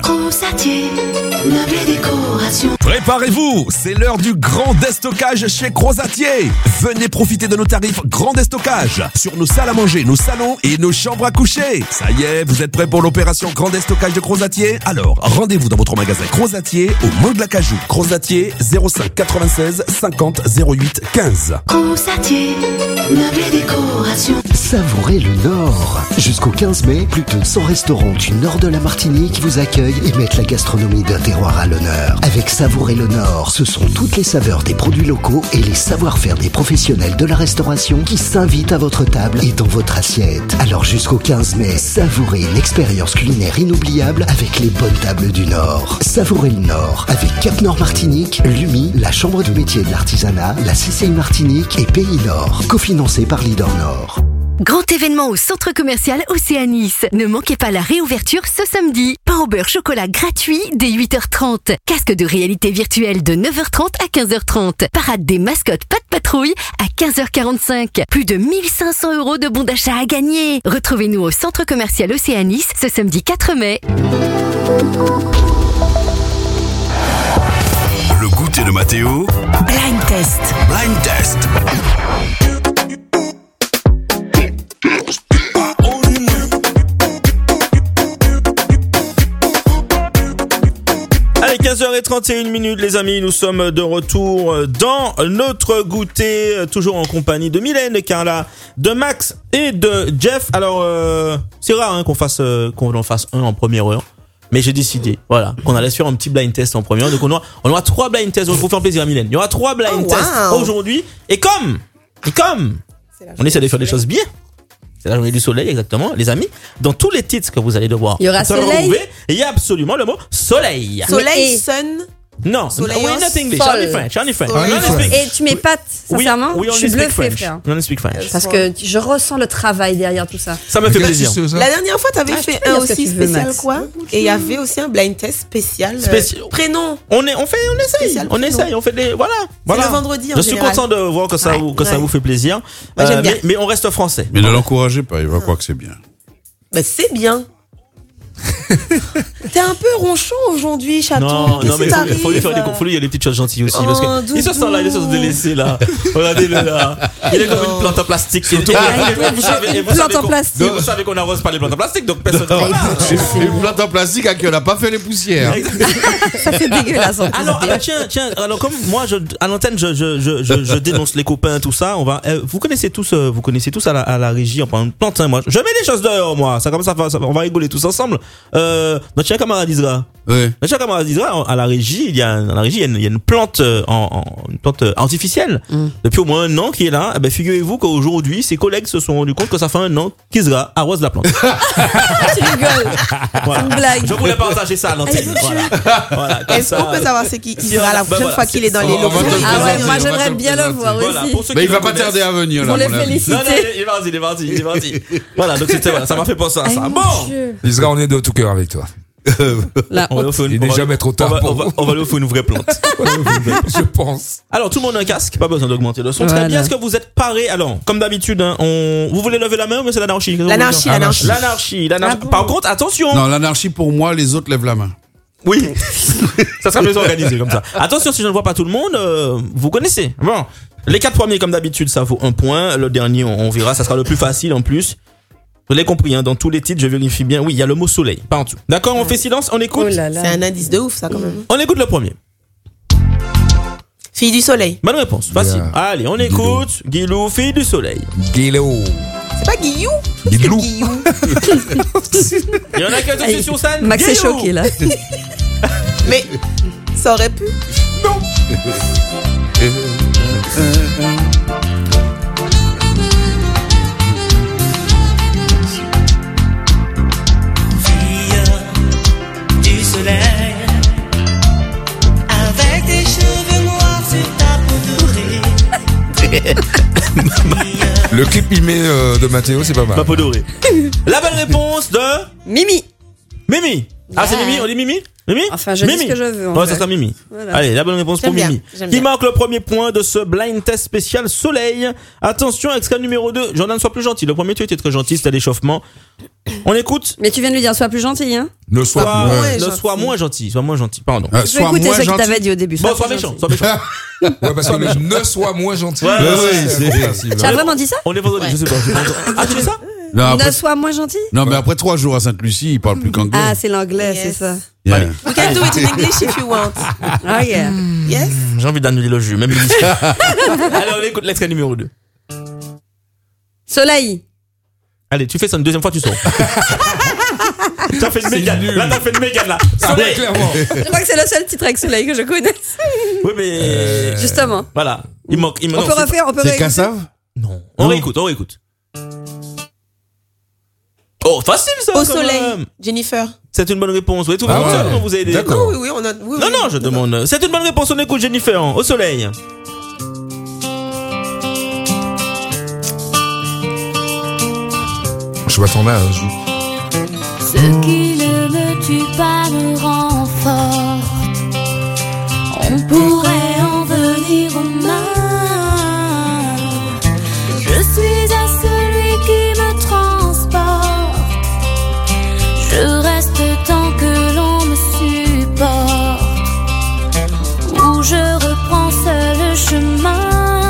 Préparez-vous, c'est l'heure du grand déstockage chez Crozatier. Venez profiter de nos tarifs grand déstockage sur nos salles à manger, nos salons et nos chambres à coucher. Ça y est, vous êtes prêts pour l'opération grand déstockage de Crozatier? Alors, rendez-vous dans votre magasin Crozatier au Mont de l'Acajou. Crozatier 05 96 50 08 15. Crozatier, meubles et décorations. Savourez le Nord. Jusqu'au 15 mai, plus de 100 restaurants du nord de la Martinique vous accueillent et mettent la gastronomie d'un terroir à l'honneur. Avec Savourez le Nord, ce sont toutes les saveurs des produits locaux et les savoir-faire des professionnels de la restauration qui s'invitent à votre table et dans votre assiette. Alors jusqu'au 15 mai, savourez une expérience culinaire inoubliable avec les bonnes tables du Nord. Savourez le Nord avec Cap Nord Martinique, Lumi, la Chambre du métier de l'artisanat, la CCI Martinique et Pays Nord, cofinancé par Leader Nord. Grand événement au centre commercial Océanis. Ne manquez pas la réouverture ce samedi. Pain au beurre chocolat gratuit dès 8h30. Casque de réalité virtuelle de 9h30 à 15h30. Parade des mascottes Pas de patrouille à 15h45. Plus de 1500 € de bons d'achat à gagner. Retrouvez-nous au centre commercial Océanis ce samedi 4 mai. Le goûter de Mathéo. Blind Test. Blind Test. Allez, 15h31 les amis, nous sommes de retour dans notre goûter, toujours en compagnie de Mylène, Carla, de Max et de Jeff. Alors, c'est rare qu'on en fasse un en première heure, mais j'ai décidé, voilà, qu'on allait faire un petit blind test en première heure. Donc on aura 3 blind tests, donc pour faire plaisir à Mylène. Il y aura 3 blind tests aujourd'hui, et comme on essaie de faire des choses bien. C'est la journée du soleil, exactement, les amis. Dans tous les titres que vous allez devoir, il y aura soleil. Il y a absolument le mot soleil. Soleil, sun. Non, soleil, we not English, only French. Et tu m'épates, sincèrement, je suis bluffée, frère. We only speak French. Parce que je ressens le travail derrière tout ça. Ça me fait plaisir. La dernière fois, t'avais fait un aussi spécial quoi? Et il y avait aussi un blind test spécial. Prénom. On essaye. On fait des, voilà. C'est le vendredi en général. Je suis content de voir que ça vous fait plaisir. Moi, j'aime bien. Mais on reste français. Mais ne l'encouragez pas, il va croire que c'est bien. Bah, c'est bien. T'es un peu ronchon aujourd'hui, chaton. Non, mais faut lui il y a des petites choses gentilles aussi. Parce que il se sent là, il se sent délaissé là. Regardez-le là. Il est comme une plante en plastique. Vous savez qu'on n'arrose pas les plantes en plastique, donc personne ne une plante en plastique à qui on n'a pas fait les poussières. Ça fait dégueulasse. Alors tiens, alors comme moi, à l'antenne, je dénonce les copains, tout ça. Vous connaissez tous à la régie, on prend une plante. Moi, je mets des choses dehors, moi. Ça comme ça, on va rigoler tous ensemble. Notre cher camarade Isra. Oui. Notre cher camarade Isra, à la régie, il y a une plante, une plante artificielle. Depuis au moins un an qui est là. Eh ben, figurez-vous qu'aujourd'hui, ses collègues se sont rendus compte que ça fait un an qu'Isra arrose la plante. Tu rigoles. Voilà. C'est une blague. Je voulais partager ça à l'antenne. Voilà. Est-ce qu'on peut savoir ce qui sera la prochaine fois qu'il est dans les locaux? Ah ouais, moi j'aimerais bien le voir aussi. Mais il va pas tarder à venir là. Pour les féliciter. Non, il est parti. Voilà, donc ça m'a fait penser à ça. Bon. Isra, on est de tout cœur avec toi. Il n'est jamais trop tard. On va lui offrir une vraie plante. Je pense. Alors, tout le monde a un casque, pas besoin d'augmenter le son. Très bien. Est-ce que vous êtes parés? Alors, comme d'habitude, vous voulez lever la main ou c'est l'anarchie? L'anarchie. Par contre, attention. Non, l'anarchie pour moi, les autres lèvent la main. Oui. Ça sera mieux organisé comme ça. Attention, si je ne vois pas tout le monde, vous connaissez. Bon. Les 4 premiers, comme d'habitude, ça vaut 1 point. Le dernier, on verra, ça sera le plus facile en plus. Vous l'avez compris, hein, dans tous les titres, je vérifie bien. Oui, il y a le mot soleil, pas en dessous. D'accord, on fait silence, on écoute. Oh là là. C'est un indice de ouf, ça, quand même. On écoute le premier. Fille du soleil. Bonne réponse, facile. Yeah. Allez, on écoute. Guilou, fille du soleil. Guilou. C'est pas Guillou? Guilou. Il y en a qui ont été sur scène. Max est choqué, là. Mais, ça aurait pu. Non. Avec des cheveux noirs sur ta peau dorée. Le clip mimé de Mathéo, c'est pas mal. Ma peau dorée. La bonne réponse de Mimi. Ah, c'est Mimi? On dit Mimi? Enfin, je dis ce que je veux. Ouais, ça sera Mimi. Voilà. Allez, la bonne réponse pour Mimi. Qui marque le premier point de ce blind test spécial soleil. Attention, extrait numéro 2. Jordan, sois plus gentil. Le premier, tu étais très gentil, c'était l'échauffement. On écoute. Mais tu viens de lui dire, sois plus gentil, hein. Sois moins gentil. Pardon. Je vais écouter ce que t'avais dit au début. Bon, sois méchant. Ouais, parce que ne sois moins gentil. Tu as vraiment dit ça? On est vendredi, je sais pas. Ah, tu dis ça? Non, ne sois moins gentil. Non, mais après 3 jours à Sainte-Lucie, il parle plus qu'anglais. Ah, c'est l'anglais, c'est ça. Yeah. We can do it in English if you want. Oh yeah. Yes. J'ai envie d'annuler le jeu, même l'émission. Allez, on écoute l'extrait numéro 2. Soleil. Allez, tu fais ça une deuxième fois, tu sors. T'as fait une mégane. Là, t'as fait une mégane, là. Soleil, clairement. Je crois que c'est le seul titre avec Soleil que je connaisse. Oui, mais. Justement. Voilà. Il manque. On peut refaire, C'est Cassave? Non. On réécoute. Oh, facile ça! Au soleil, Jennifer. C'est une bonne réponse. Oui, tout le monde vous a aidé. D'accord. Oui, on a. Non, je demande. C'est une bonne réponse. On écoute Jennifer. Au soleil. Je m'attendais à un jour. Ce qui ne me tue pas me rend forte. On pourrait en venir aux mains. Je suis à celui qui me transporte. Je reste tant que l'on me supporte. Où je reprends seul le chemin.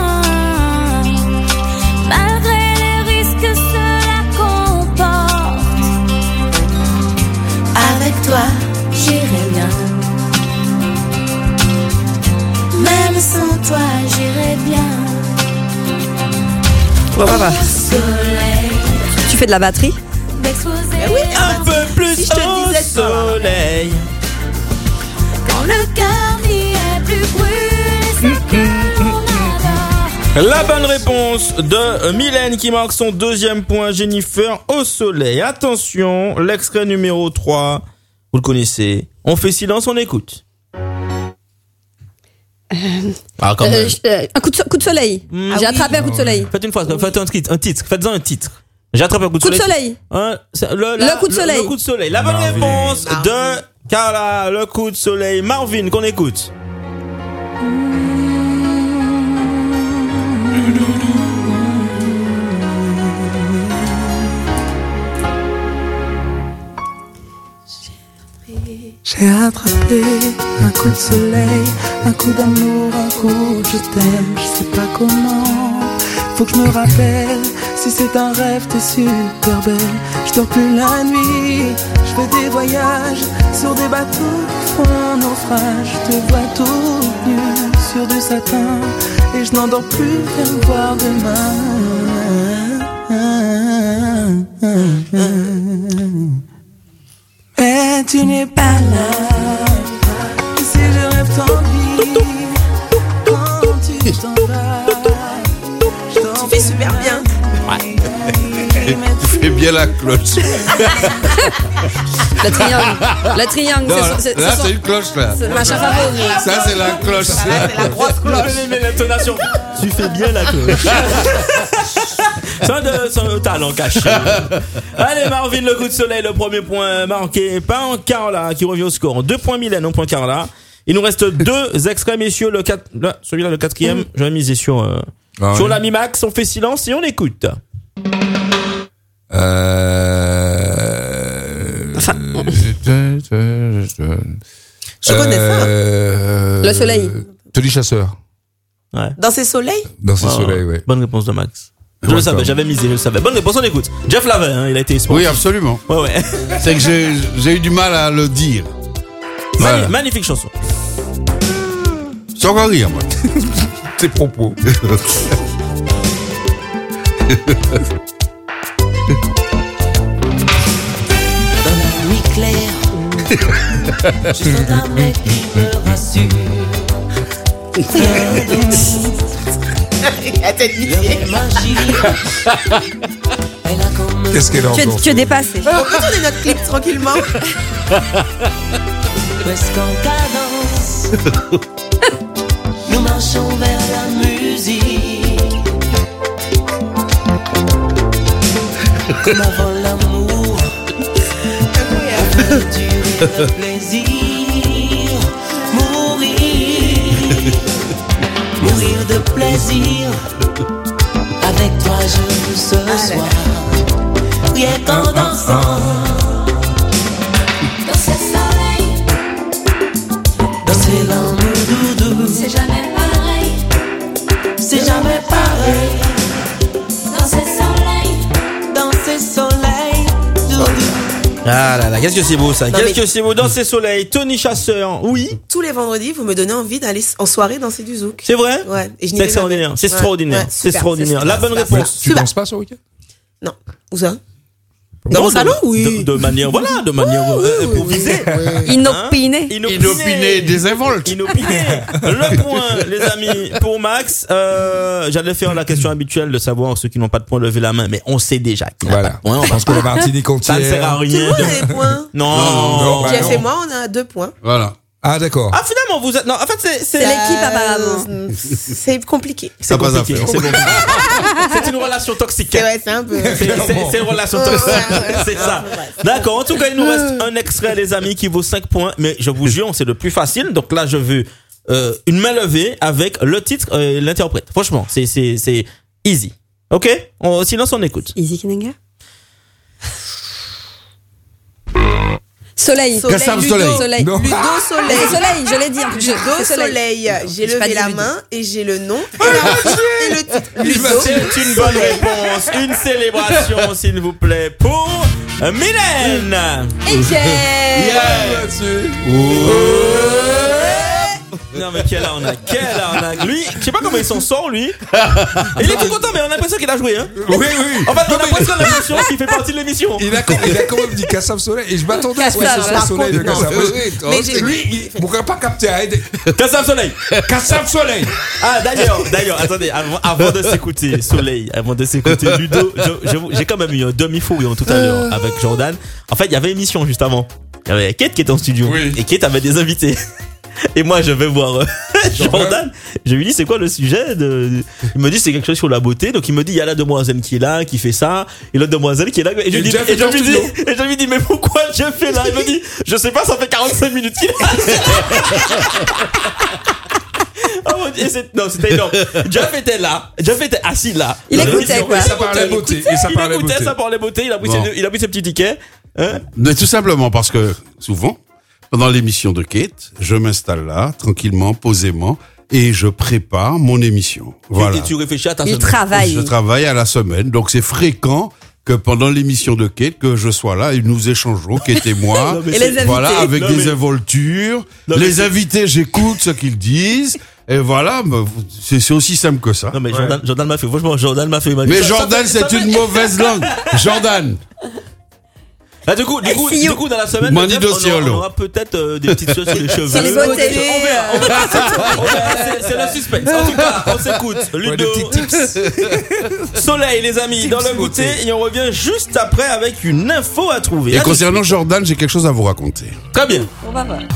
Malgré les risques que cela comporte. Avec toi, j'irai bien. Même sans toi, j'irai bien. Bon, voilà. Tu fais de la batterie? Oui, un peu plus si au soleil. Quand le cœur n'y est plus brûlé, c'est que l'on adore. La bonne réponse de Mylène qui marque son deuxième point. Jennifer au soleil. Attention, l'extrait numéro 3. Vous le connaissez. On fait silence, on écoute. Un coup de soleil. J'ai attrapé un coup de soleil. Faites une fois, faites un titre. Faites-en un titre. J'ai attrapé un coup de soleil. Coup de soleil. Le coup de soleil. Le coup de soleil. La bonne réponse de Carla. Le coup de soleil. Marvin, qu'on écoute. J'ai attrapé un coup de soleil, un coup d'amour, un coup je t'aime, je sais pas comment. Faut que je me rappelle, si c'est un rêve t'es super belle. Je dors plus la nuit, je fais des voyages sur des bateaux qui font naufrage. Je te vois tout nu sur du satin et je n'endors plus, viens me voir demain. Mais tu n'es pas là. Et si je rêve tant pis, quand tu t'en vas, tu fais super bien. Tu fais bien la cloche. La triangle. La triangle. Non, là, c'est une cloche, là. C'est ma chasse à veau. Ça, c'est la cloche. C'est la grosse cloche. Mais l'intonation. Tu fais bien la cloche. C'est un talent caché. Allez, Marvin, le coup de soleil, le premier point marqué par Carla, qui revient au score. 2 points Mylène, 1 point Carla. Il nous reste 2 extraits, messieurs. Celui-là, le 4e, je vais miser sur l'ami Max. On fait silence et on écoute. Je connais ça. Le soleil. Tony Chasseur. Ouais. Dans ces soleils? Dans ces soleils, ouais. Bonne réponse de Max. Je le savais, j'avais misé, je le savais. Bonne réponse, on écoute. Jeff l'avait, hein, il a été sportif. Oui, absolument. Ouais. C'est que j'ai eu du mal à le dire. Voilà. Magnifique chanson. Sans encore rire, moi. Tes propos. Dans la nuit claire, je sens un mec qui me rassure. La tête niquée. Qu'est-ce qu'elle a encore? Tu es dépassé. On peut tourner notre clip tranquillement. Presque en cadence, nous marchons vers la musique. Comme avant l'amour, on peut durer le plaisir. Mourir de plaisir. Avec toi je veux ce soir. Rien qu'en dansant. Dans ce soleil, Danser l'amour doudou. c'est jamais pareil. C'est jamais pareil. Dans ce soleil, Dans ces soleils doudou. Ah là là, qu'est-ce que c'est beau ça. Non, Qu'est-ce mais- que c'est beau. Dans ces soleils, Tony Chasseur, oui. Tous les vendredis, vous me donnez envie d'aller en soirée danser du zouk. C'est vrai? Ouais. Et je n'y C'est vais extraordinaire. jamais. C'est Ouais. extraordinaire. Ouais, C'est super, extraordinaire. c'est La super, bonne super. réponse. Tu danses pas ce week-end? Non. Où ça? Dans Non, mon salon, oui. De manière, voilà, de manière improvisée. Inopiné. Inopiné, désinvolte. Inopiné. Le point, les amis, pour Max. J'allais faire la question habituelle de savoir ceux qui n'ont pas de points, lever la main, mais on sait déjà qu'il n'a pas de points. Je pense que la Martinique entière. Ça ne sert à Tout le rien. monde a des points. Non. bah Jeff non. et moi, on a 2 points. Voilà. Ah, d'accord. Ah, finalement, vous êtes. Non, en fait, C'est l'équipe apparemment. C'est compliqué. C'est pas à compliqué. faire. C'est compliqué. C'est une relation toxique. C'est un peu. C'est une relation toxique. C'est ça. D'accord. En tout cas, il nous reste un extrait, les amis, qui vaut 5 points. Mais je vous jure, c'est le plus facile. Donc là, je veux une main levée avec le titre et l'interprète. Franchement, c'est easy. Ok? Silence, on écoute. Easy Kenenga. Soleil. Kassam Ludo, Soleil. Non. Ludo Soleil. C'est soleil, je l'ai dit en plus. Ludo C'est Soleil. J'ai J'ai pas levé dit la Ludo. main et j'ai le nom et le titre. Ludo. C'est une bonne réponse. Une célébration, s'il vous plaît, pour Mylène. Et Non mais quelle arnaque, Lui, je sais pas comment il s'en sort lui. Il est tout content mais on a l'impression qu'il a joué hein. Oui, oui. En fait, on a presque l'impression qu'il fait partie de l'émission. Il a quand même dit Kassam Soleil et je m'attendais à ce que ce soit Par Soleil de contre, Kassam. non. Mais j'ai- Lui, il ne pourrait pas capter. Kassam Soleil. Kassam Soleil. Ah d'ailleurs, attendez, avant de s'écouter Soleil, avant de s'écouter Ludo, j'ai quand même eu un demi-fou tout à l'heure avec Jordan. En fait, il y avait émission juste avant. Il y avait Kate qui était en studio et Kate avait des invités. Et moi, je vais voir Jordan. Je lui dis, c'est quoi le sujet Il me dit, c'est quelque chose sur la beauté. Donc, il me dit, il y a la demoiselle qui est là, qui fait ça. Et l'autre demoiselle qui est là. Et je lui dis, mais pourquoi je fais là? Il me dit, je sais pas, ça fait 45 minutes qu'il est là. Oh mon Dieu, non, c'était énorme. Jeff était là. Jeff était assis là. Il écoutait quoi. Et ça parlait beauté. Ça parlait beauté. Il a pris ses petits tickets. Hein? Mais tout simplement parce que, souvent, pendant l'émission de Kate, je m'installe là, tranquillement, posément, et je prépare mon émission. Voilà. Et tu réfléchis à ta Il semaine. travaille. Je travaille à la semaine, donc c'est fréquent que pendant l'émission de Kate, que je sois là et nous échangeons, Kate et moi. Non, mais Et les invités. Voilà, avec Non, des mais- involtures. Non, mais Les c'est- invités, j'écoute ce qu'ils disent. Et voilà, c'est aussi simple que ça. Non, mais Jordan m'a fait, franchement, Jordan m'a fait. Mais Jordan, c'est une mauvaise langue. Jordan. Ah, du coup, dans la semaine, Mani le 9, Dociolo. on aura peut-être des petites choses sur les cheveux. Sur les beautés. On verra. C'est le suspense. En tout cas, on s'écoute. Ludo. Soleil, les amis, dans le goûter, et on revient juste après avec une info à trouver. Et Allez. concernant Jordan, j'ai quelque chose à vous raconter. Très bien. On va voir.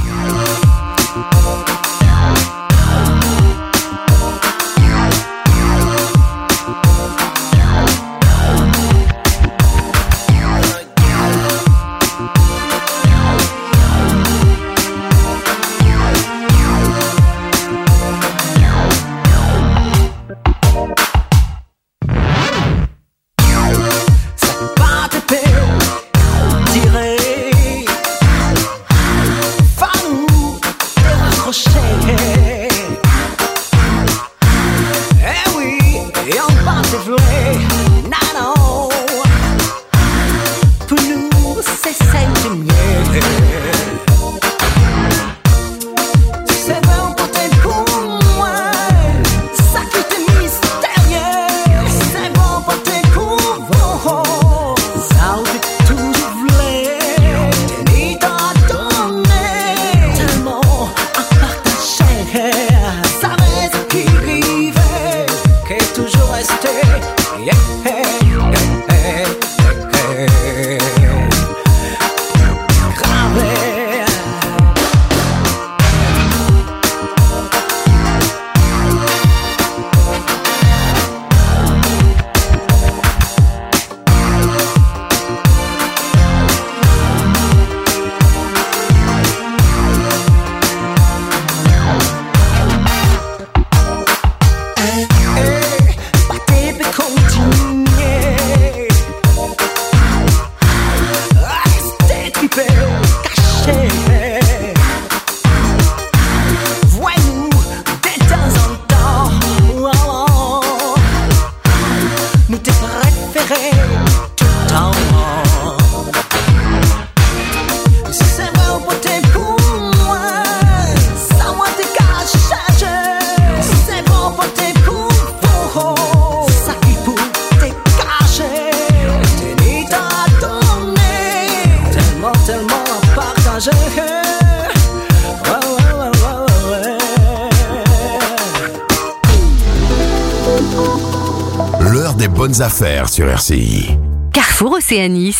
L'heure des bonnes affaires sur RCI. Carrefour Océanis.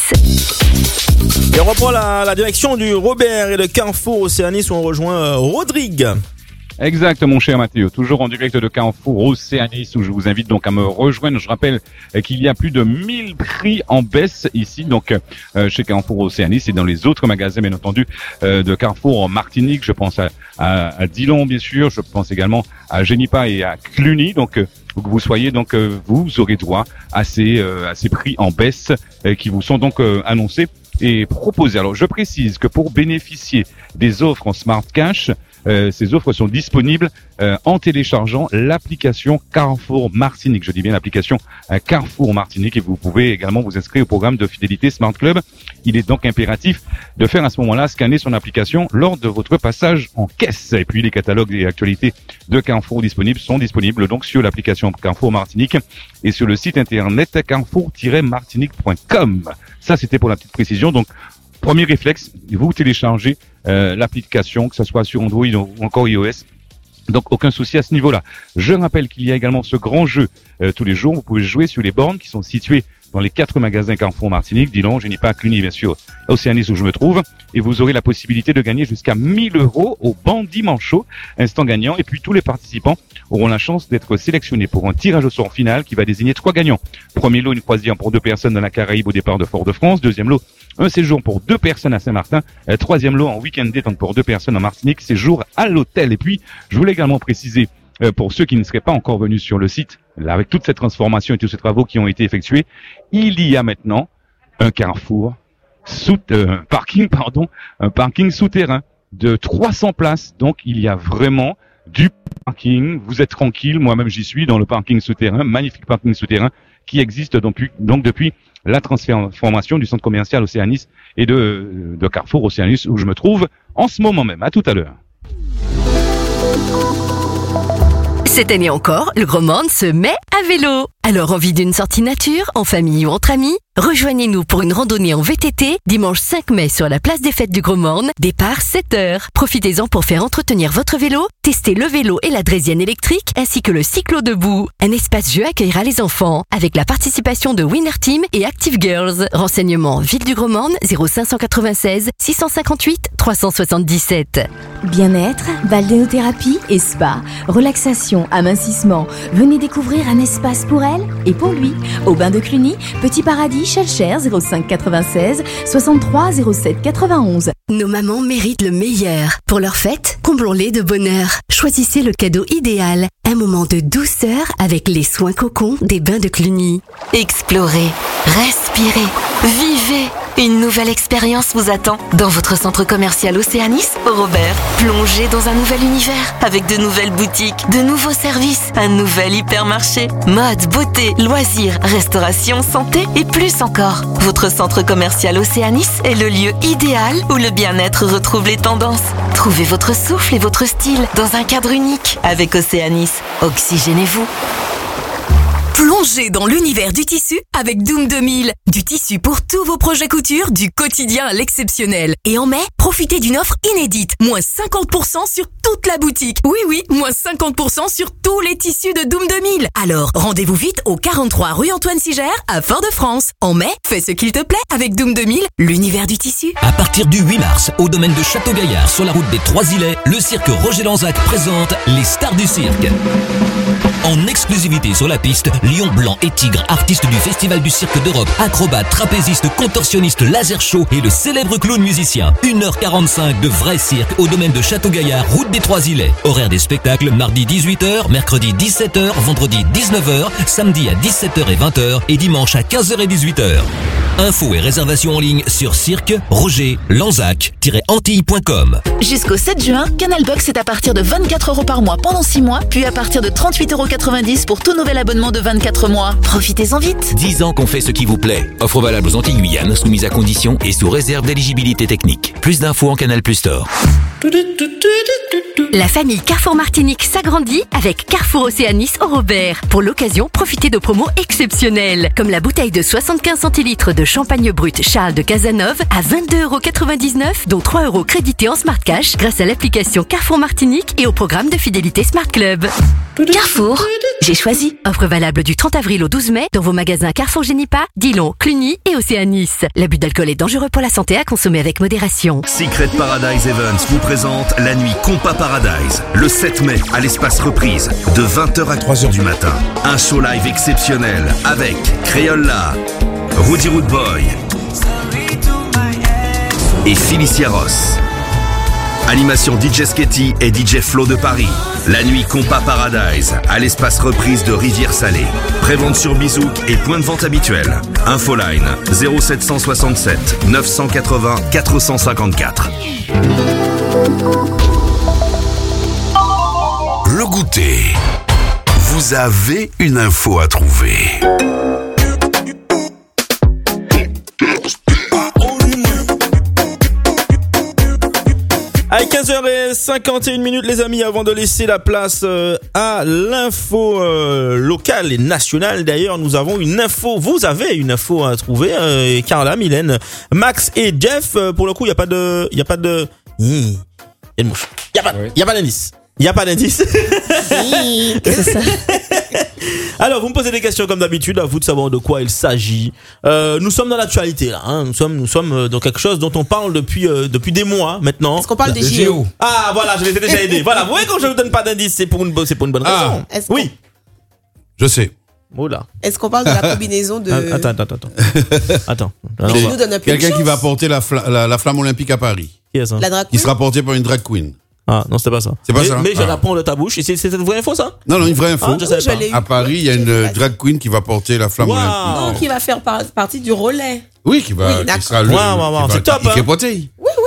Et on reprend la direction du Robert et le Carrefour Océanis où on rejoint Rodrigue. Exact, mon cher Mathéo. Toujours en direct de Carrefour Océanis où je vous invite donc à me rejoindre. Je rappelle qu'il y a plus de 1000 prix en baisse ici, donc chez Carrefour Océanis et dans les autres magasins, bien entendu, de Carrefour en Martinique. Je pense à Dillon, bien sûr. Je pense également à Genipa et à Cluny. Donc, où que vous soyez, donc vous aurez droit à ces prix en baisse qui vous sont donc annoncés et proposés. Alors, je précise que pour bénéficier des offres en Smart Cash, ces offres sont disponibles en téléchargeant l'application Carrefour Martinique. Je dis bien l'application Carrefour Martinique et vous pouvez également vous inscrire au programme de fidélité Smart Club. Il est donc impératif de faire à ce moment-là scanner son application lors de votre passage en caisse. Et puis les catalogues et actualités de Carrefour sont disponibles donc sur l'application Carrefour Martinique et sur le site internet carrefour-martinique.com. Ça, c'était pour la petite précision. Donc, premier réflexe, vous téléchargez l'application, que ce soit sur Android ou encore iOS. Donc, aucun souci à ce niveau-là. Je rappelle qu'il y a également ce grand jeu tous les jours. Vous pouvez jouer sur les bornes qui sont situées dans les 4 magasins Carrefour Martinique, Dillon, Genipa, Cluny, bien sûr, Océanis où je me trouve. Et vous aurez la possibilité de gagner jusqu'à 1000 € au bandit manchot, instant gagnant. Et puis, tous les participants auront la chance d'être sélectionnés pour un tirage au sort final qui va désigner 3 gagnants. Premier lot, une croisière pour 2 personnes dans la Caraïbe au départ de Fort-de-France. Deuxième lot, un séjour pour 2 personnes à Saint-Martin. Troisième lot, en week-end détente pour 2 personnes en Martinique. Séjour à l'hôtel. Et puis, je voulais également préciser, pour ceux qui ne seraient pas encore venus sur le site, là, avec toute cette transformation et tous ces travaux qui ont été effectués, il y a maintenant un carrefour un parking souterrain. de 300 places. Donc, il y a vraiment du parking. Vous êtes tranquille. Moi-même, j'y suis dans le parking souterrain, magnifique parking souterrain qui existe depuis la transformation du centre commercial Océanis et de Carrefour Océanis où je me trouve en ce moment même. À tout à l'heure. Cette année encore, le Gros Monde se met à vélo. Alors, envie d'une sortie nature, en famille ou entre amis? Rejoignez-nous pour une randonnée en VTT dimanche 5 mai sur la place des fêtes du Gros Monde, départ 7h. Profitez-en pour faire entretenir votre vélo, tester le vélo et la draisienne électrique ainsi que le cyclo debout. Un espace jeu accueillera les enfants avec la participation de Winner Team et Active Girls. Renseignements Ville du Gros Monde 0596 658 377. Bien-être, balnéothérapie et spa, relaxation, amincissement. Venez découvrir un espace pour elle et pour lui. Au Bain de Cluny, Petit Paradis, Chalcher 05 96 63 07 91. Nos mamans méritent le meilleur. Pour leur fête, comblons-les de bonheur. Choisissez le cadeau idéal. Un moment de douceur avec les soins cocons des Bains de Cluny. Explorez, respirez, vivez. Une nouvelle expérience vous attend dans votre centre commercial Océanis au Robert. Plongez dans un nouvel univers avec de nouvelles boutiques, de nouveaux services, un nouvel hypermarché, mode, beauté, loisirs, restauration, santé et plus encore. Votre centre commercial Océanis est le lieu idéal où le bien-être retrouve les tendances. Trouvez votre souffle et votre style dans un cadre unique avec Océanis. Oxygénez-vous. Plongez dans l'univers du tissu avec Doom 2000. Du tissu pour tous vos projets couture, du quotidien à l'exceptionnel. Et en mai, profitez d'une offre inédite. Moins 50% sur toute la boutique. Oui, moins 50% sur tous les tissus de Doom 2000. Alors, rendez-vous vite au 43 rue Antoine Sigère à Fort-de-France. En mai, fais ce qu'il te plaît avec Doom 2000, l'univers du tissu. À partir du 8 mars, au domaine de Château-Gaillard, sur la route des Trois-Îlets, le cirque Roger Lanzac présente les stars du cirque. En exclusivité sur la piste, Lion Blanc et Tigre, artistes du Festival du Cirque d'Europe, acrobates, trapézistes, contorsionnistes, laser show et le célèbre clown musicien. 1h45 de vrai cirque au domaine de Château-Gaillard, route des Trois-Îlets. Horaire des spectacles, mardi 18h, mercredi 17h, vendredi 19h, samedi à 17h et 20h et dimanche à 15h et 18h. Infos et réservations en ligne sur cirque-roger-lanzac-antille.com. Jusqu'au 7 juin, Canal Box est à partir de 24 € par mois pendant 6 mois, puis à partir de 38,90 € pour tout nouvel abonnement de 24 mois. Profitez-en vite. 10 ans qu'on fait ce qui vous plaît. Offre valable aux Antilles-Guyane, soumise à conditions et sous réserve d'éligibilité technique. Plus d'infos en Canal Plus Store. La famille Carrefour Martinique s'agrandit avec Carrefour Océanis au Robert. Pour l'occasion, profitez de promos exceptionnelles, comme la bouteille de 75 centilitres de champagne brut Charles de Cazeneuve à 22,99 €, dont 3 € crédités en Smart Cash grâce à l'application Carrefour Martinique et au programme de fidélité Smart Club. Carrefour, j'ai choisi. Offre valable du 30 avril au 12 mai dans vos magasins Carrefour Génipa, Dillon, Cluny et Océanis. L'abus d'alcool est dangereux pour la santé, à consommer avec modération. Secret Paradise Events vous présente la nuit Compas Paradise, le 7 mai à l'espace Reprise, de 20h à 3h du matin. Un show live exceptionnel avec Crayola, Rudy Root Boy et Felicia Ross. Animation DJ Sketty et DJ Flo de Paris. La nuit Compas Paradise à l'espace Reprise de Rivière-Salée. Prévente sur Bizouk et point de vente habituel. Infoline 0767 980 454. Le goûter. Vous avez une info à trouver. À 15h51 les amis, avant de laisser la place à l'info locale et nationale. D'ailleurs, nous avons une info, vous avez une info à trouver, Carla, Mylène, Max et Jeff. Pour le coup, il y a pas de il y a une mouche. Il y a pas d'indice. Il y a pas d'indice. C'est ça. Alors, vous me posez des questions comme d'habitude, à vous de savoir de quoi il s'agit. Nous sommes dans l'actualité là, hein. Nous sommes dans quelque chose dont on parle depuis des mois maintenant. Est-ce qu'on parle des JO? Ah voilà, je l'ai déjà aidé. Voilà, vous voyez quand je vous donne pas d'indice, c'est pour une bonne raison. Oui. Je sais. Oula. Est-ce qu'on parle de la combinaison de... Attends. Quelqu'un qui va porter la flamme olympique à Paris. Qui est ça? La drag queen? Qui sera porté par une drag queen. Ah, non, c'était pas ça. C'est pas ça. Mais je l'apprends de ta bouche. Et c'est une vraie info, ça? Non, une vraie info. Ah, je savais pas. À Paris, il y a une drag queen qui va porter la flamme olympique. Non, qui va faire partie du relais. Oui, qui sera c'est top, qui hein. est porté. Oui,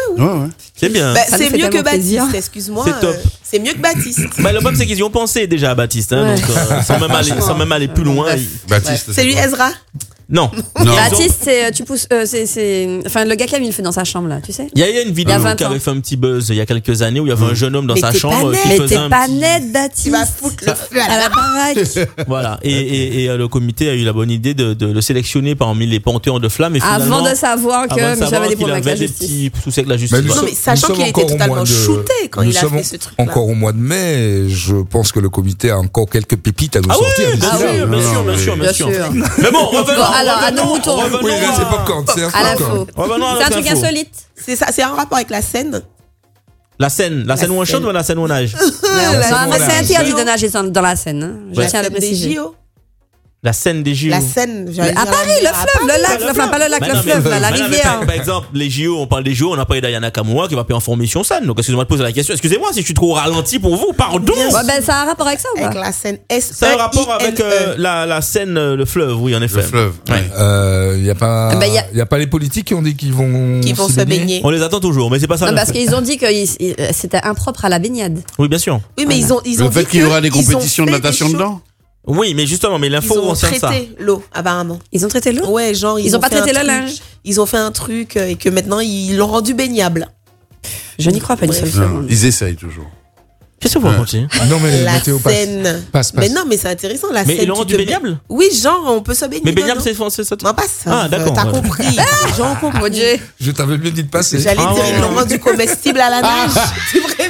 oui. C'est bien. C'est mieux que Baptiste, excuse-moi. C'est top. C'est mieux que Baptiste. Le problème, c'est qu'ils y ont pensé déjà à Baptiste, hein, donc, sans même aller plus loin. Baptiste. C'est lui, Ezra? Non. Baptiste, tu pousses, enfin, le gars qui il le fait dans sa chambre, là, tu sais. Il y a une vidéo qui avait fait un petit buzz il y a quelques années où il y avait un jeune homme dans sa chambre qui faisait t'es pas net, Baptiste. Tu vas foutre le feu à la baraque. Voilà. Et le comité a eu la bonne idée de le sélectionner parmi les porteurs de flammes. Et avant de savoir que Michel avait des problèmes avec la justice. Des petits soucis avec la justice. Non, mais sachant qu'il était totalement shooté quand il a fait ce truc-là. Encore au mois de mai, je pense que le comité a encore quelques pépites à nous sortir. Bien sûr. Mais bon, alors, à nos moutons. Oui, c'est popcorn. À l'info. C'est un truc insolite. C'est ça, c'est un rapport avec la scène. La scène où on chante ou la scène où on nage? C'est interdit de nager dans la Seine. Je tiens à le préciser. La scène des JO. La Seine, à Paris, le fleuve, le lac, enfin pas le lac, le fleuve, la rivière. Par exemple, les JO, on parle des JO, on a parlé d'Ayana Kamura qui va payer en formation scène. Donc excusez-moi de poser la question. Excusez-moi si je suis trop ralenti pour vous, pardon. Ça a un rapport avec ça ou pas? Avec la Seine S. Ça a un rapport avec la Seine, le fleuve, oui, en effet. Le fleuve. Il y a pas les politiques qui ont dit qu'ils vont se baigner. On les attend toujours, mais c'est pas ça. Non, parce qu'ils ont dit que c'était impropre à la baignade. Oui, bien sûr. Oui, mais ils ont le fait qu'il y aura des compétitions de natation dedans. Oui, mais justement, mais l'info concerne ça. Ils ont traité l'eau, apparemment. Ils ont traité l'eau? Ouais, genre, ils ont pas traité le linge. Ils ont fait un truc et que maintenant, ils l'ont rendu baignable. Je n'y crois pas une seule seconde. Ils essayent toujours. Qu'est-ce que vous racontez? Non, mais la Mathéo passe. Mais non, mais c'est intéressant, la scène. Mais ils l'ont rendu baignable? Oui, genre, on peut se baigner. Mais baignable, c'est ça. Non, pas ça. Ah, d'accord. T'as compris. Les gens ont compris. Je t'avais bien dit de passer. J'allais dire, ils l'ont rendu comestible à la nage. Tu préfères?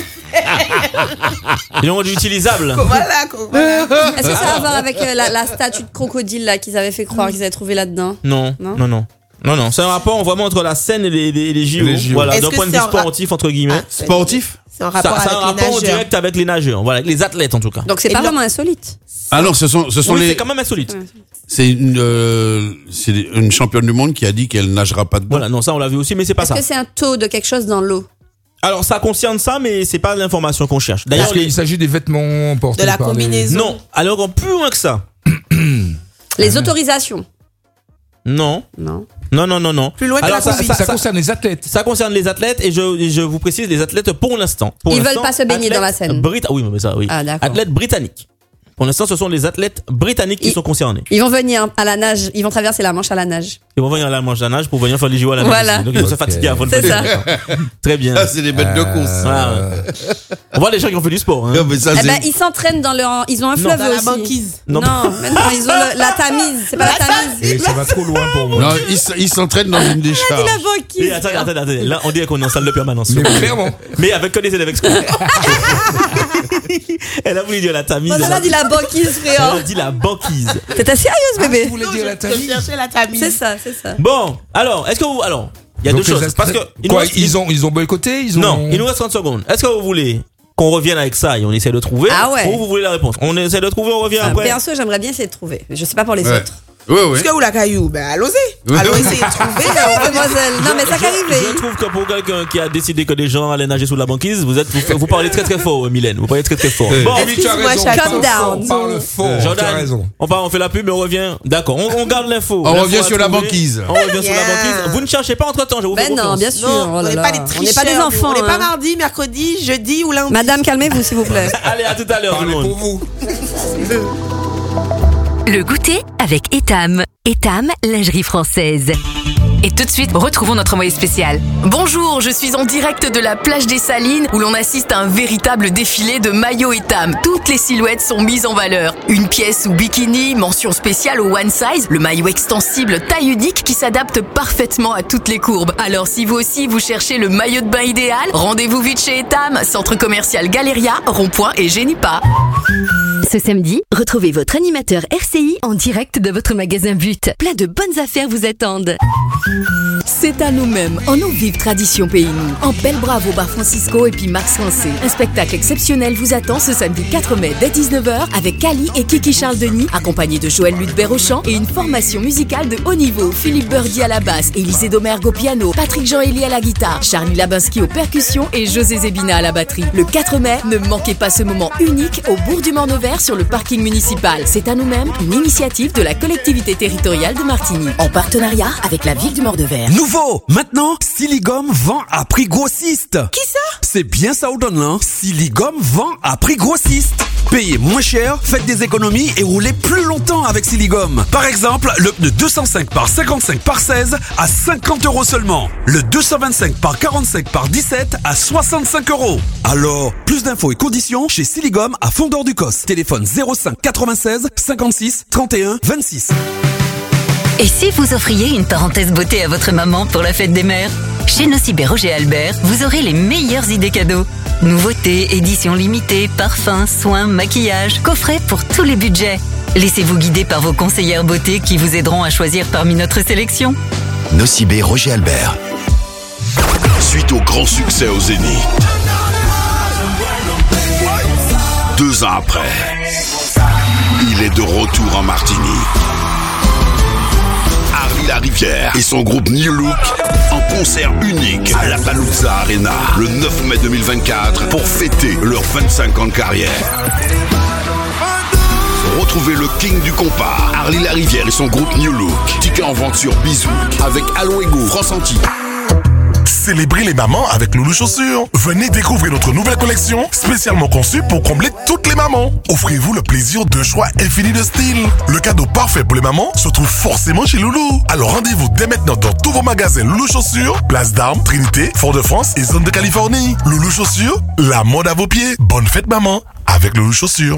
Ils l'ont rendu utilisable. Voilà. Est-ce que ça a à voir avec la statue de crocodile là qu'ils avaient fait croire qu'ils avaient trouvé là-dedans? Non. C'est un rapport vraiment entre la scène et les JO. Voilà, d'un point de vue sportif entre guillemets. Sportif? C'est un rapport avec les nageurs. C'est un rapport direct avec les nageurs. Voilà, avec les athlètes en tout cas. Donc c'est pas vraiment insolite. Ah non, ce sont les. C'est quand même insolite. C'est une championne du monde qui a dit qu'elle nagera pas dedans. Voilà, non, ça on l'a vu aussi, mais c'est pas ça. Est-ce que c'est un taux de quelque chose dans l'eau? Alors ça concerne ça, mais c'est pas l'information qu'on cherche. D'ailleurs, il s'agit des vêtements portés de la combinaison. Non, alors plus loin que ça. Les autorisations. Non. Plus loin que alors, ça concerne les athlètes. Ça concerne les athlètes et je vous précise les athlètes pour l'instant. Ils veulent pas se baigner dans la Seine. Oui, mais ça, oui. Ah, d'accord. Athlètes britanniques. Pour l'instant, ce sont les athlètes britanniques qui sont concernés. Ils vont venir à la nage, ils vont traverser la Manche à la nage. Ils vont venir à la Manche à la nage pour venir faire les JO à la nage. Voilà. Donc ils vont se fatiguer avant de faire. C'est ça. Très bien. Ah, c'est des bêtes de course. On voit les gens qui ont fait du sport. Hein. Mais ça, ils s'entraînent dans leur, ils ont un fleuve aussi. La banquise. Non, maintenant ils ont la Tamise. C'est pas la Tamise. Et ça va trop loin pour moi. Non, ils s'entraînent dans une décharge. Elle a dit la banquise. Attendez. Là, on dirait qu'on est en salle de permanence. Mais clairement. Mais avec que des élèves exclus. Elle a voulu dire la Tamise. Elle a dit la banquise, frère. Elle a dit la banquise. T'étais sérieuse, bébé? Vous voulez dire la Tamise? Je cherchais la Tamise. C'est ça. Bon, alors, est-ce que vous... Alors, il y a deux choses. Parce que... Ils ont boycotté? Non, il nous reste 30 secondes. Est-ce que vous voulez qu'on revienne avec ça et on essaie de trouver? Ah ouais. Ou vous voulez la réponse? On essaie de trouver, on revient après. Perso, j'aimerais bien essayer de trouver. Je sais pas pour les autres. Oui. Est-ce que vous la caillou? Ben, allons-y. Allons essayer de trouver. Mademoiselle. Non, mais ça qu'arrive. Je trouve que pour quelqu'un qui a décidé que des gens allaient nager sous la banquise, vous parlez très très fort, Mylène. Vous parlez très très fort. Bon, tu as raison. Calm down. Parle fort. Jordan, tu as raison. On fait la pub, mais on revient. D'accord. On garde l'info. On revient sur la banquise. On revient sur la banquise. Vous ne cherchez pas entre temps, je vous fais confiance. Non, bien sûr. On n'est pas des tricheurs. On n'est pas des enfants. On n'est pas mardi, mercredi, jeudi ou lundi. Madame, calmez-vous, s'il vous plaît. Allez, à tout à l'heure, tout le monde. Pour vous. Le goûter avec Etam. Etam, lingerie française. Et tout de suite, retrouvons notre envoyé spécial. Bonjour, je suis en direct de la plage des Salines où l'on assiste à un véritable défilé de maillots Etam. Toutes les silhouettes sont mises en valeur. Une pièce ou bikini, mention spéciale au one size, le maillot extensible taille unique qui s'adapte parfaitement à toutes les courbes. Alors si vous aussi vous cherchez le maillot de bain idéal, rendez-vous vite chez Etam, centre commercial Galéria, Rond-Point et Génipa. Ce samedi, retrouvez votre animateur RCI en direct de votre magasin But. Plein de bonnes affaires vous attendent. C'est à nous-mêmes, en nos vives traditions pays nous. En belle bravo bar Francisco et puis Max Rancé. Un spectacle exceptionnel vous attend ce samedi 4 mai dès 19h avec Kali et Kiki Charles Denis, accompagnés de Joël Ludbert au chant et une formation musicale de haut niveau. Philippe Birdie à la basse, Élisée Domergue au piano, Patrick Jean-Élie à la guitare, Charlie Labinski aux percussions et José Zébina à la batterie. Le 4 mai, ne manquez pas ce moment unique au bourg du Morne-Vert sur le parking municipal. C'est à nous-mêmes, une initiative de la collectivité territoriale de Martigny, en partenariat avec la ville du Morne-Vert. Nouveau Bingo! Maintenant, Siligom vend à prix grossiste. Qui ça? C'est bien ça, Odonne, Siligom vend à prix grossiste. Payez moins cher, faites des économies et roulez plus longtemps avec Siligom. Par exemple, le pneu 205 par 55 par 16 à 50 € seulement. Le 225 par 45 par 17 à 65 €. Alors, plus d'infos et conditions chez Siligom à Fondor du Cos. Téléphone 05 96 56 31 26. Et si vous offriez une parenthèse beauté à votre maman pour la fête des mères? Chez Nocibé Roger Albert, vous aurez les meilleures idées cadeaux. Nouveautés, éditions limitées, parfums, soins, maquillage, coffrets pour tous les budgets. Laissez-vous guider par vos conseillères beauté qui vous aideront à choisir parmi notre sélection. Nocibé Roger Albert. Suite au grand succès au Zénith. 2 ans après, il est de retour en Martinique. Harley Larivière et son groupe New Look en concert unique à la Palooza Arena le 9 mai 2024 pour fêter leurs 25 ans de carrière. Retrouvez le king du compas, Harley Larivière et son groupe New Look. Tickets en vente sur Bizouk avec Aloego, France Antilles. Célébrez les mamans avec Loulou Chaussures. Venez découvrir notre nouvelle collection spécialement conçue pour combler toutes les mamans. Offrez-vous le plaisir d'un choix infini de styles. Le cadeau parfait pour les mamans se trouve forcément chez Loulou. Alors rendez-vous dès maintenant dans tous vos magasins Loulou Chaussures, Place d'Armes, Trinité, Fort-de-France et Zone de Californie. Loulou Chaussures, la mode à vos pieds. Bonne fête maman avec Loulou Chaussures.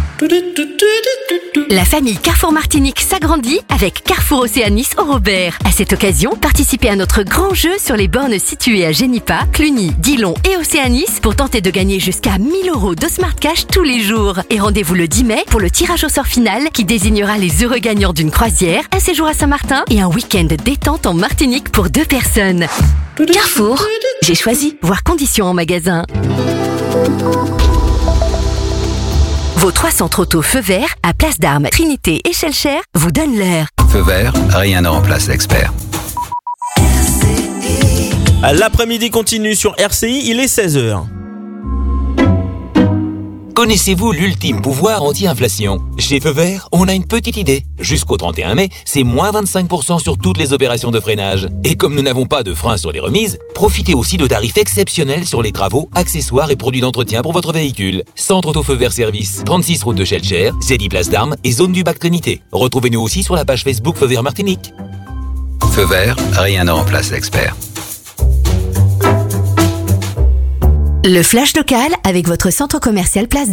La famille Carrefour Martinique s'agrandit avec Carrefour Océanis au Robert. À cette occasion, participez à notre grand jeu sur les bornes situées à Génipa, Cluny, Dillon et Océanis pour tenter de gagner jusqu'à 1 000 € de Smart Cash tous les jours. Et rendez-vous le 10 mai pour le tirage au sort final qui désignera les heureux gagnants d'une croisière, un séjour à Saint-Martin et un week-end détente en Martinique pour 2 personnes. Carrefour, j'ai choisi. Voir conditions en magasin. Vos 3 centres auto Feu Vert à Place d'Armes, Trinité et Shellcher vous donnent l'heure. Feu Vert, rien ne remplace l'expert. L'après-midi continue sur RCI, il est 16h. Connaissez-vous l'ultime pouvoir anti-inflation? Chez Feu Vert, on a une petite idée. Jusqu'au 31 mai, c'est moins 25% sur toutes les opérations de freinage. Et comme nous n'avons pas de frein sur les remises, profitez aussi de tarifs exceptionnels sur les travaux, accessoires et produits d'entretien pour votre véhicule. Centre Auto Feu Vert Service, 36 route de Shellcher, Zédy Place d'Armes et zone du Bac Trinité. Retrouvez-nous aussi sur la page Facebook Feu Vert Martinique. Feu Vert, rien ne remplace l'expert. Le flash local avec votre centre commercial Place